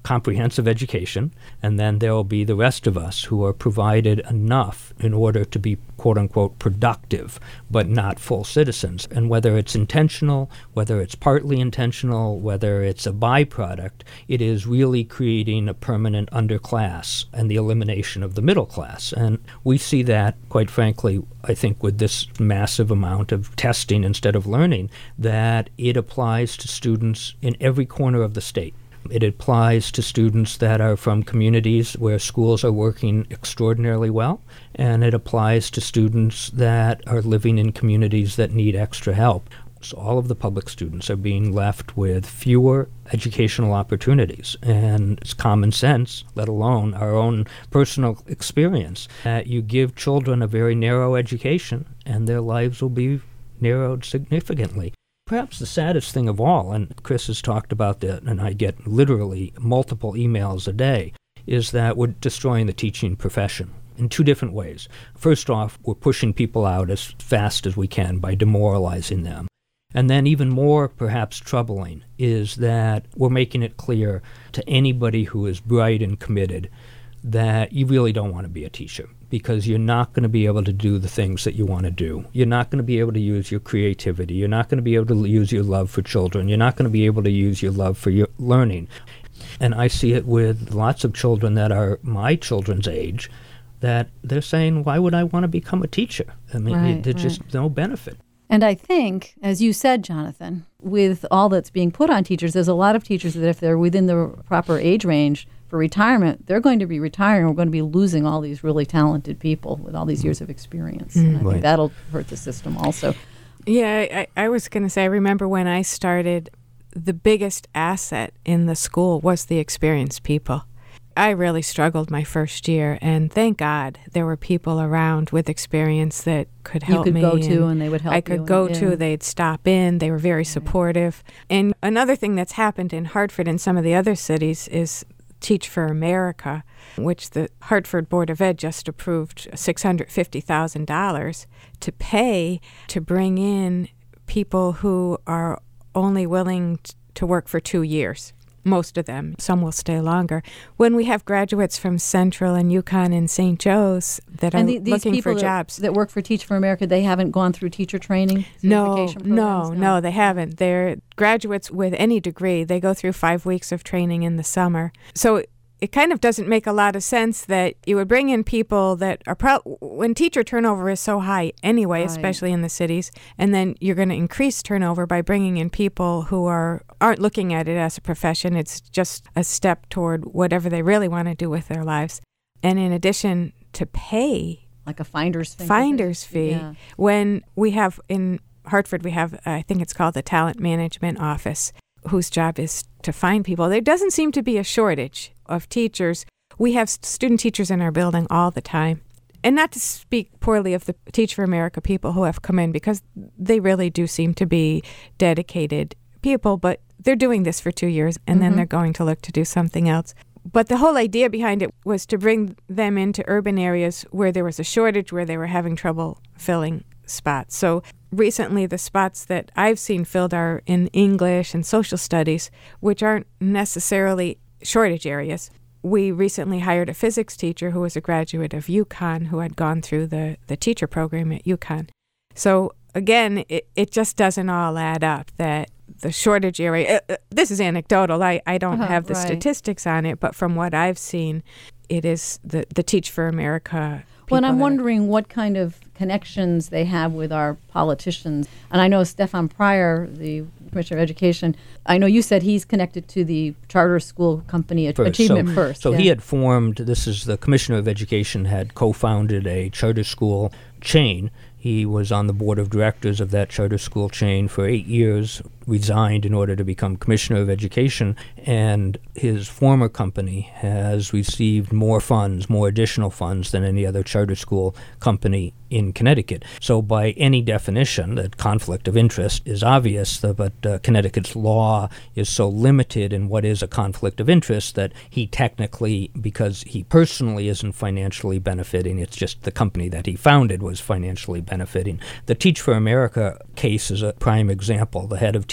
[SPEAKER 3] comprehensive education, and then there will be the rest of us who are provided enough in order to be quote-unquote productive, but not full citizens. And whether it's intentional, whether it's partly intentional, whether it's a byproduct, it is really creating a permanent underclass and the elimination of the middle class. And we see that, quite frankly, I think with this massive amount of testing instead of learning, that it applies to students in every corner of the state. It applies to students that are from communities where schools are working extraordinarily well, and it applies to students that are living in communities that need extra help. So all of the public students are being left with fewer educational opportunities, and it's common sense, let alone our own personal experience, that you give children a very narrow education and their lives will be narrowed significantly. Perhaps the saddest thing of all, and Chris has talked about that, and I get literally multiple emails a day, is that we're destroying the teaching profession in two different ways. First off, we're pushing people out as fast as we can by demoralizing them. And then even more perhaps troubling is that we're making it clear to anybody who is bright and committed that you really don't want to be a teacher, because you're not going to be able to do the things that you want to do. You're not going to be able to use your creativity. You're not going to be able to use your love for children. You're not going to be able to use your love for your learning. And I see it with lots of children that are my children's age, that they're saying, why would I want to become a teacher? I mean,
[SPEAKER 1] right,
[SPEAKER 3] it, there's
[SPEAKER 1] right.
[SPEAKER 3] just no benefit.
[SPEAKER 1] And I think, as you said, Jonathan, with all that's being put on teachers, there's a lot of teachers that if they're within the proper age range for retirement, they're going to be retiring. We're going to be losing all these really talented people with all these years of experience.
[SPEAKER 2] Mm.
[SPEAKER 1] And I
[SPEAKER 3] Right.
[SPEAKER 1] think that'll hurt the system also.
[SPEAKER 2] Yeah, I, I was going to say, I remember when I started, the biggest asset in the school was the experienced people. I really struggled my first year, and thank God there were people around with experience that could help
[SPEAKER 1] you could
[SPEAKER 2] me.
[SPEAKER 1] go to and they would help
[SPEAKER 2] I
[SPEAKER 1] you.
[SPEAKER 2] could
[SPEAKER 1] and-
[SPEAKER 2] go
[SPEAKER 1] yeah.
[SPEAKER 2] to, they'd stop in, they were very supportive. And another thing that's happened in Hartford and some of the other cities is Teach for America, which the Hartford Board of Ed just approved six hundred fifty thousand dollars to pay to bring in people who are only willing t- to work for two years. Most of them. Some will stay longer. When we have graduates from Central and UConn and Saint Joe's that are
[SPEAKER 1] And the, these
[SPEAKER 2] looking
[SPEAKER 1] people
[SPEAKER 2] for
[SPEAKER 1] that,
[SPEAKER 2] jobs.
[SPEAKER 1] that work for Teach for America, they haven't gone through teacher training?
[SPEAKER 2] No,
[SPEAKER 1] certification
[SPEAKER 2] no,
[SPEAKER 1] programs?
[SPEAKER 2] no, they haven't. They're graduates with any degree. They go through five weeks of training in the summer. So it kind of doesn't make a lot of sense that you would bring in people that are pro- when teacher turnover is so high anyway,
[SPEAKER 1] Right.
[SPEAKER 2] especially in the cities, and then you're going to increase turnover by bringing in people who are aren't looking at it as a profession. It's just a step toward whatever they really want to do with their lives. And in addition to pay
[SPEAKER 1] Like a finder's fee?
[SPEAKER 2] finder's fee,
[SPEAKER 1] Yeah.
[SPEAKER 2] when we have in Hartford, we have, I think it's called the Talent Management Office, whose job is to find people. There doesn't seem to be a shortage of teachers. We have student teachers in our building all the time. And not to speak poorly of the Teach for America people who have come in, because they really do seem to be dedicated people, but they're doing this for two years and
[SPEAKER 1] Mhm.
[SPEAKER 2] then they're going to look to do something else. But the whole idea behind it was to bring them into urban areas where there was a shortage, where they were having trouble filling spots. So recently, the spots that I've seen filled are in English and social studies, which aren't necessarily shortage areas. We recently hired a physics teacher who was a graduate of UConn, who had gone through the, the teacher program at UConn. So again, it, it just doesn't all add up that the shortage area, uh, uh, this is anecdotal, I, I don't
[SPEAKER 1] Uh-huh,
[SPEAKER 2] have the
[SPEAKER 1] right.
[SPEAKER 2] statistics on it, but from what I've seen, it is the, the Teach for America people.
[SPEAKER 1] Well, and I'm
[SPEAKER 2] that are-
[SPEAKER 1] wondering what kind of connections they have with our politicians. And I know Stefan Pryor, the Commissioner of Education, I know you said he's connected to the charter school company
[SPEAKER 3] First.
[SPEAKER 1] Achievement
[SPEAKER 3] so,
[SPEAKER 1] First.
[SPEAKER 3] So
[SPEAKER 1] yeah.
[SPEAKER 3] he had formed, this is the Commissioner of Education had co-founded a charter school chain. He was on the board of directors of that charter school chain for eight years, resigned in order to become Commissioner of Education, and his former company has received more funds, more additional funds than any other charter school company in Connecticut. So by any definition, that conflict of interest is obvious, uh, but uh, Connecticut's law is so limited in what is a conflict of interest that he technically, because he personally isn't financially benefiting, it's just the company that he founded was financially benefiting. The Teach for America case is a prime example. The head of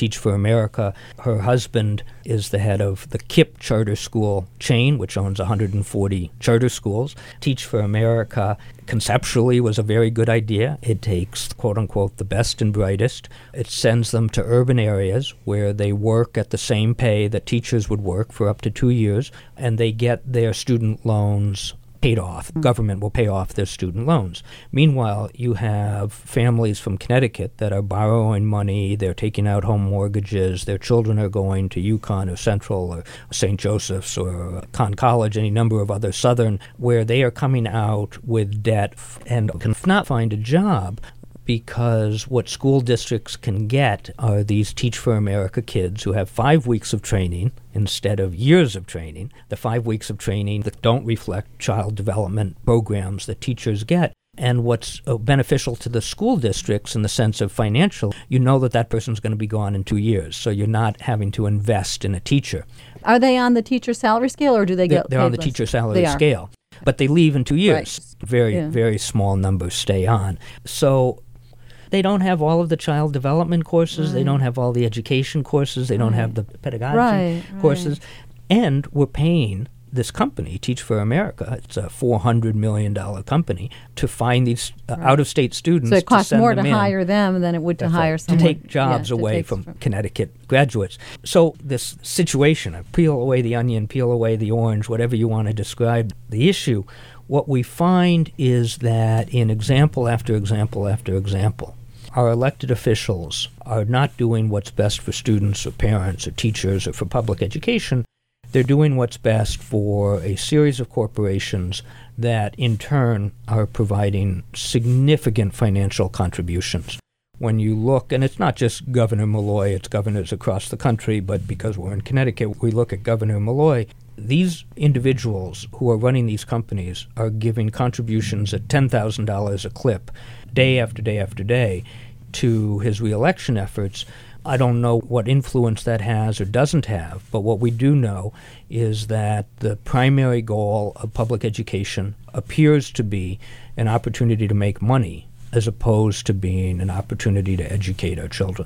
[SPEAKER 3] Teach for America. Her husband is the head of the K I P charter school chain, which owns one hundred forty charter schools. Teach for America conceptually was a very good idea. It takes, quote-unquote, the best and brightest. It sends them to urban areas where they work at the same pay that teachers would work for up to two years, and they get their student loans paid off. The government will pay off their student loans. Meanwhile, you have families from Connecticut that are borrowing money, they're taking out home mortgages, their children are going to UConn or Central or Saint Joseph's or Conn College, any number of other Southern, where they are coming out with debt and can not find a job, because what school districts can get are these Teach for America kids who have five weeks of training instead of years of training, the five weeks of training that don't reflect child development programs that teachers get. And what's uh, beneficial to the school districts in the sense of financial, you know that that person's going to be gone in two years, so you're not having to invest in a teacher.
[SPEAKER 1] Are they on the teacher salary scale, or do they
[SPEAKER 3] They're,
[SPEAKER 1] get
[SPEAKER 3] they're
[SPEAKER 1] paid
[SPEAKER 3] on the
[SPEAKER 1] less?
[SPEAKER 3] teacher salary
[SPEAKER 1] They are.
[SPEAKER 3] scale. But they leave in two years.
[SPEAKER 1] Right.
[SPEAKER 3] Very,
[SPEAKER 1] Yeah.
[SPEAKER 3] very small numbers stay on. So they don't have all of the child development courses.
[SPEAKER 1] Right.
[SPEAKER 3] They don't have all the education courses. They don't
[SPEAKER 1] Right.
[SPEAKER 3] have the pedagogy
[SPEAKER 1] Right,
[SPEAKER 3] courses.
[SPEAKER 1] right.
[SPEAKER 3] And we're paying this company, Teach for America, it's a four hundred million dollars company, to find these uh,
[SPEAKER 1] Right.
[SPEAKER 3] out-of-state students.
[SPEAKER 1] So it
[SPEAKER 3] to
[SPEAKER 1] costs
[SPEAKER 3] send
[SPEAKER 1] more
[SPEAKER 3] them
[SPEAKER 1] to
[SPEAKER 3] in.
[SPEAKER 1] hire them than it would to
[SPEAKER 3] That's
[SPEAKER 1] hire
[SPEAKER 3] right.
[SPEAKER 1] someone.
[SPEAKER 3] To take jobs
[SPEAKER 1] yeah, to
[SPEAKER 3] away
[SPEAKER 1] take
[SPEAKER 3] from,
[SPEAKER 1] from
[SPEAKER 3] Connecticut graduates. So this situation, I peel away the onion, peel away the orange, whatever you want to describe the issue, what we find is that in example after example after example, our elected officials are not doing what's best for students or parents or teachers or for public education. They're doing what's best for a series of corporations that, in turn, are providing significant financial contributions. When you look, and it's not just Governor Malloy, it's governors across the country, but because we're in Connecticut, we look at Governor Malloy. These individuals who are running these companies are giving contributions at ten thousand dollars a clip, day after day after day, to his reelection efforts. I don't know what influence that has or doesn't have, but what we do know is that the primary goal of public education appears to be an opportunity to make money as opposed to being an opportunity to educate our children.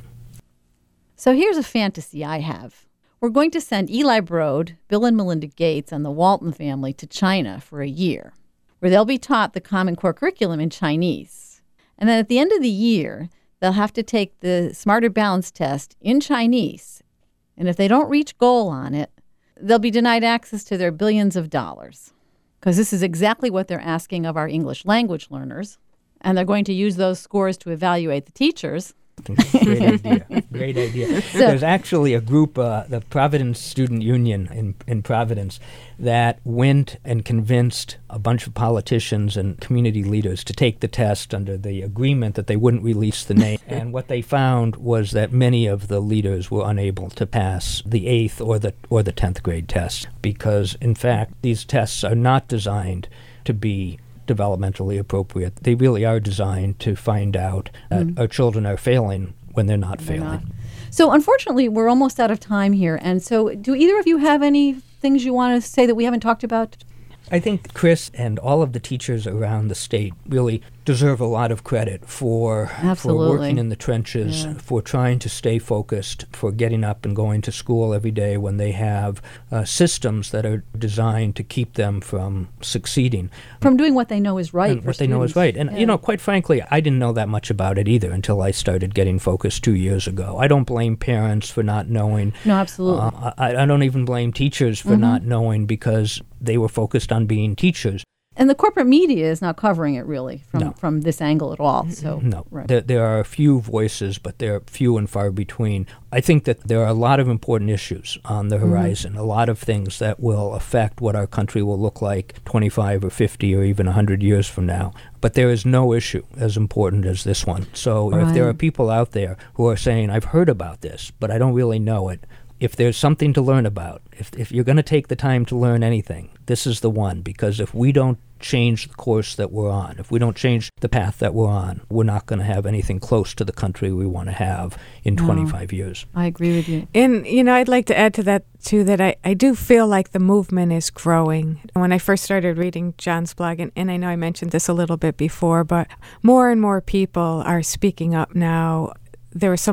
[SPEAKER 1] So here's a fantasy I have. We're going to send Eli Broad, Bill and Melinda Gates, and the Walton family to China for a year, where they'll be taught the Common Core curriculum in Chinese. And then at the end of the year, they'll have to take the Smarter Balance test in Chinese. And if they don't reach goal on it, they'll be denied access to their billions of dollars. Because this is exactly what they're asking of our English language learners. And they're going to use those scores to evaluate the teachers.
[SPEAKER 3] Great idea. Great idea.
[SPEAKER 1] So-
[SPEAKER 3] There's actually a group, uh, the Providence Student Union in, in Providence, that went and convinced a bunch of politicians and community leaders to take the test under the agreement that they wouldn't release the name. And what they found was that many of the leaders were unable to pass the eighth or the or the tenth grade tests because, in fact, these tests are not designed to be developmentally appropriate. They really are designed to find out that
[SPEAKER 1] Mm.
[SPEAKER 3] our children are failing when they're not
[SPEAKER 1] They're
[SPEAKER 3] failing.
[SPEAKER 1] not. So unfortunately, we're almost out of time here. And so do either of you have any things you want to say that we haven't talked about?
[SPEAKER 3] I think Chris and all of the teachers around the state really deserve a lot of credit for, for
[SPEAKER 1] Absolutely.
[SPEAKER 3] working in the trenches,
[SPEAKER 1] Yeah.
[SPEAKER 3] for trying to stay focused, for getting up and going to school every day when they have uh, systems that are designed to keep them from succeeding.
[SPEAKER 1] From doing what they know is right.
[SPEAKER 3] And
[SPEAKER 1] for
[SPEAKER 3] what they know is
[SPEAKER 1] students.
[SPEAKER 3] right. And,
[SPEAKER 1] Yeah.
[SPEAKER 3] you know, quite frankly, I didn't know that much about it either until I started getting focused two years ago. I don't blame parents for not knowing.
[SPEAKER 1] No, absolutely.
[SPEAKER 3] Uh, I, I don't even blame teachers for
[SPEAKER 1] Mhm.
[SPEAKER 3] not knowing because they were focused on being teachers.
[SPEAKER 1] And the corporate media is not covering it really from,
[SPEAKER 3] No.
[SPEAKER 1] from this angle at all. So
[SPEAKER 3] No,
[SPEAKER 1] right.
[SPEAKER 3] there, there are a few voices, but they're few and far between. I think that there are a lot of important issues on the horizon, a lot of things that will affect what our country will look like twenty-five or fifty or even one hundred years from now. But there is no issue as important as this one. So if there
[SPEAKER 1] Right.
[SPEAKER 3] are people out there who are saying, I've heard about this, but I don't really know it, if there's something to learn about, if if you're going to take the time to learn anything, this is the one. Because if we don't change the course that we're on, if we don't change the path that we're on, we're not going to have anything close to the country we want to have in
[SPEAKER 1] No.
[SPEAKER 3] twenty-five years.
[SPEAKER 1] I agree with you.
[SPEAKER 2] And, you know, I'd like to add to that, too, that I, I do feel like the movement is growing. When I first started reading John's blog, and, and I know I mentioned this a little bit before, but more and more people are speaking up now. There were some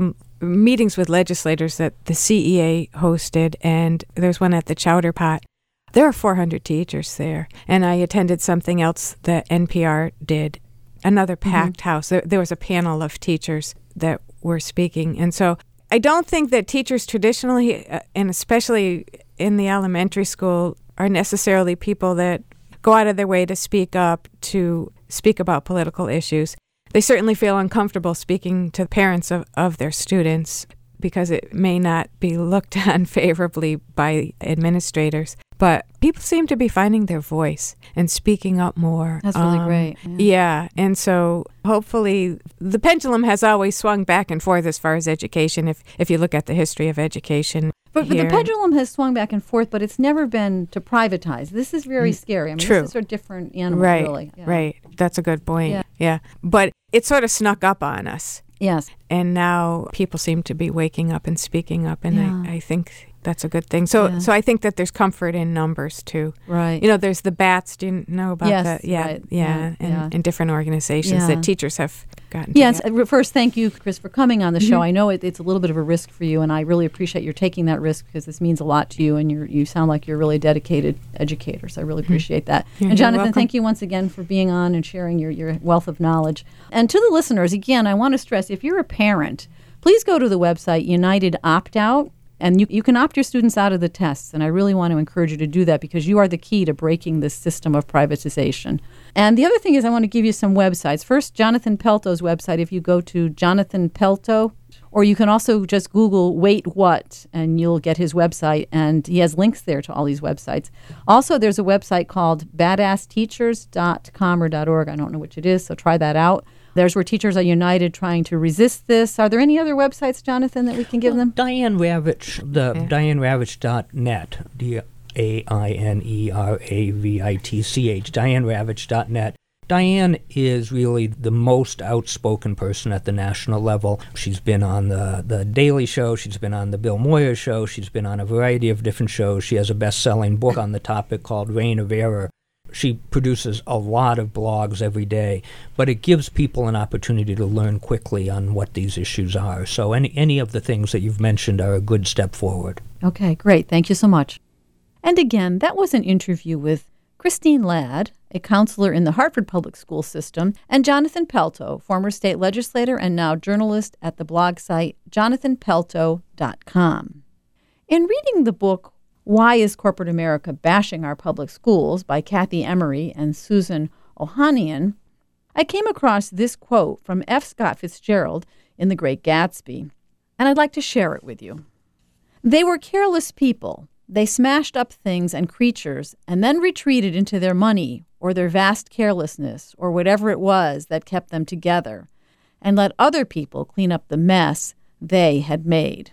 [SPEAKER 2] meetings with legislators that the C E A hosted, and there's one at the Chowder Pot. There are four hundred teachers there. And I attended something else that N P R did, another packed mm-hmm. house. There, there was a panel of teachers that were speaking. And so I don't think that teachers traditionally, uh, and especially in the elementary school, are necessarily people that go out of their way to speak up, to speak about political issues. They certainly feel uncomfortable speaking to parents of, of their students because it may not be looked on favorably by administrators. But people seem to be finding their voice and speaking up more.
[SPEAKER 1] That's really
[SPEAKER 2] um,
[SPEAKER 1] great.
[SPEAKER 2] Yeah. yeah, and so hopefully the pendulum has always swung back and forth as far as education, if, if you look at the history of education.
[SPEAKER 1] But, but the pendulum has swung back and forth, but it's never been to privatize. This is very scary. I mean,
[SPEAKER 2] True.
[SPEAKER 1] This is a different animal,
[SPEAKER 2] right,
[SPEAKER 1] really. Yeah.
[SPEAKER 2] Right, that's a good point.
[SPEAKER 1] Yeah.
[SPEAKER 2] yeah. But it sort of snuck up on us.
[SPEAKER 1] Yes.
[SPEAKER 2] And now people seem to be waking up and speaking up, and
[SPEAKER 1] yeah.
[SPEAKER 2] I, I think that's a good thing. So
[SPEAKER 1] yeah.
[SPEAKER 2] so I think that there's comfort in numbers, too.
[SPEAKER 1] Right.
[SPEAKER 2] You know, there's the BATS. Do you know about
[SPEAKER 1] yes,
[SPEAKER 2] that? Yeah,
[SPEAKER 1] right.
[SPEAKER 2] yeah,
[SPEAKER 1] yeah,
[SPEAKER 2] and,
[SPEAKER 1] yeah.
[SPEAKER 2] and different organizations
[SPEAKER 1] yeah.
[SPEAKER 2] that teachers have gotten
[SPEAKER 1] Yes.
[SPEAKER 2] together.
[SPEAKER 1] First, thank you, Chris, for coming on the
[SPEAKER 2] Mm-hmm.
[SPEAKER 1] show. I know it, it's a little bit of a risk for you, and I really appreciate your taking that risk because this means a lot to you, and you're, you sound like you're a really dedicated educator, so I really appreciate that.
[SPEAKER 2] You're
[SPEAKER 1] and Jonathan,
[SPEAKER 2] welcome.
[SPEAKER 1] thank you once again for being on and sharing your, your wealth of knowledge. And to the listeners, again, I want to stress, if you're a parent, please go to the website United Opt Out, and you, you can opt your students out of the tests. And I really want to encourage you to do that because you are the key to breaking this system of privatization. And the other thing is I want to give you some websites. First, Jonathan Pelto's website, if you go to Jonathan Pelto, or you can also just Google Wait What, and you'll get his website. And he has links there to all these websites. Also, there's a website called badass teachers dot com or .org. I don't know which it is, so try that out. There's where teachers are united trying to resist this. Are there any other websites, Jonathan, that we can give
[SPEAKER 3] well,
[SPEAKER 1] them?
[SPEAKER 3] Diane Ravitch, the
[SPEAKER 2] Yeah.
[SPEAKER 3] Diane Ravitch dot net, D A I N E R A V I T C H, Diane Ravitch dot net. Diane is really the most outspoken person at the national level. She's been on the, the Daily Show. She's been on the Bill Moyer Show. She's been on a variety of different shows. She has a best-selling book on the topic called Reign of Error. She produces a lot of blogs every day, but it gives people an opportunity to learn quickly on what these issues are. So any any of the things that you've mentioned are a good step forward.
[SPEAKER 1] Okay, great. Thank you so much. And again, that was an interview with Christine Ladd, a counselor in the Hartford Public School System, and Jonathan Pelto, former state legislator and now journalist at the blog site jonathan pelto dot com. In reading the book, Why is Corporate America Bashing Our Public Schools by Kathy Emery and Susan Ohanian, I came across this quote from F. Scott Fitzgerald in The Great Gatsby, and I'd like to share it with you. They were careless people. They smashed up things and creatures and then retreated into their money or their vast carelessness or whatever it was that kept them together and let other people clean up the mess they had made.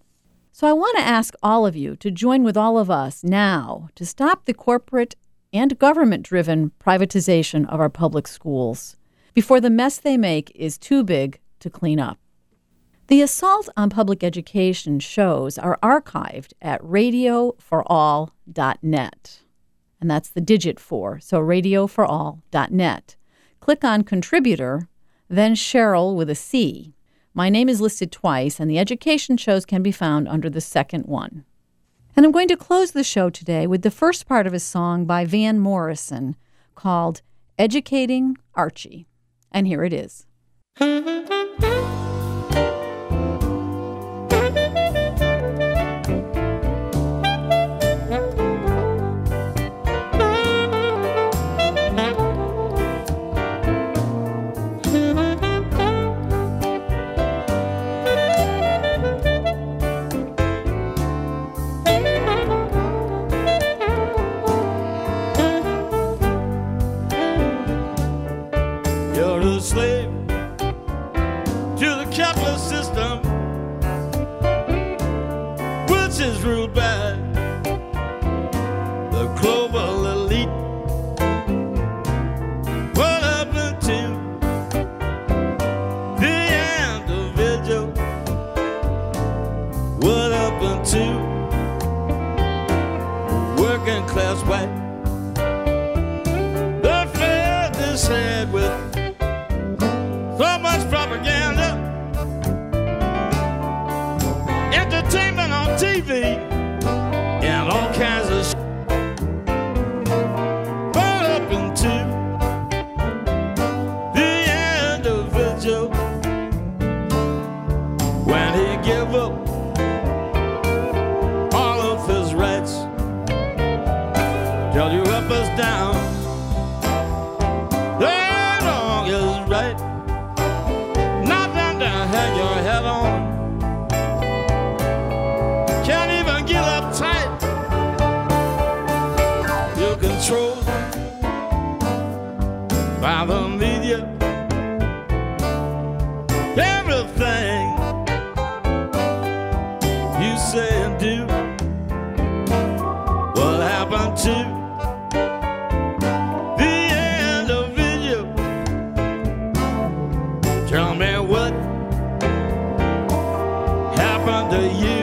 [SPEAKER 1] So I want to ask all of you to join with all of us now to stop the corporate and government-driven privatization of our public schools before the mess they make is too big to clean up. The assault on public education shows are archived at radio for all dot net. And that's the digit four, so radio for all dot net. Click on Contributor, then Cheryl with a C. My name is listed twice, and the education shows can be found under the second one. And I'm going to close the show today with the first part of a song by Van Morrison called Educating Archie. And here it is.
[SPEAKER 4] You're a slave to the capitalist system, which is ruled by the global elite. What happened to the individual? What happened to working class white? The fed this head with so much propaganda entertainment on T V and all kinds of sh- but up into the individual when he give up all of his rights, tell you up is down, that wrong is right, nothing to hang your head on. Can't even get uptight. You're controlled by the media. Everything you say and do will happen to the individual. Tell me what happened to you.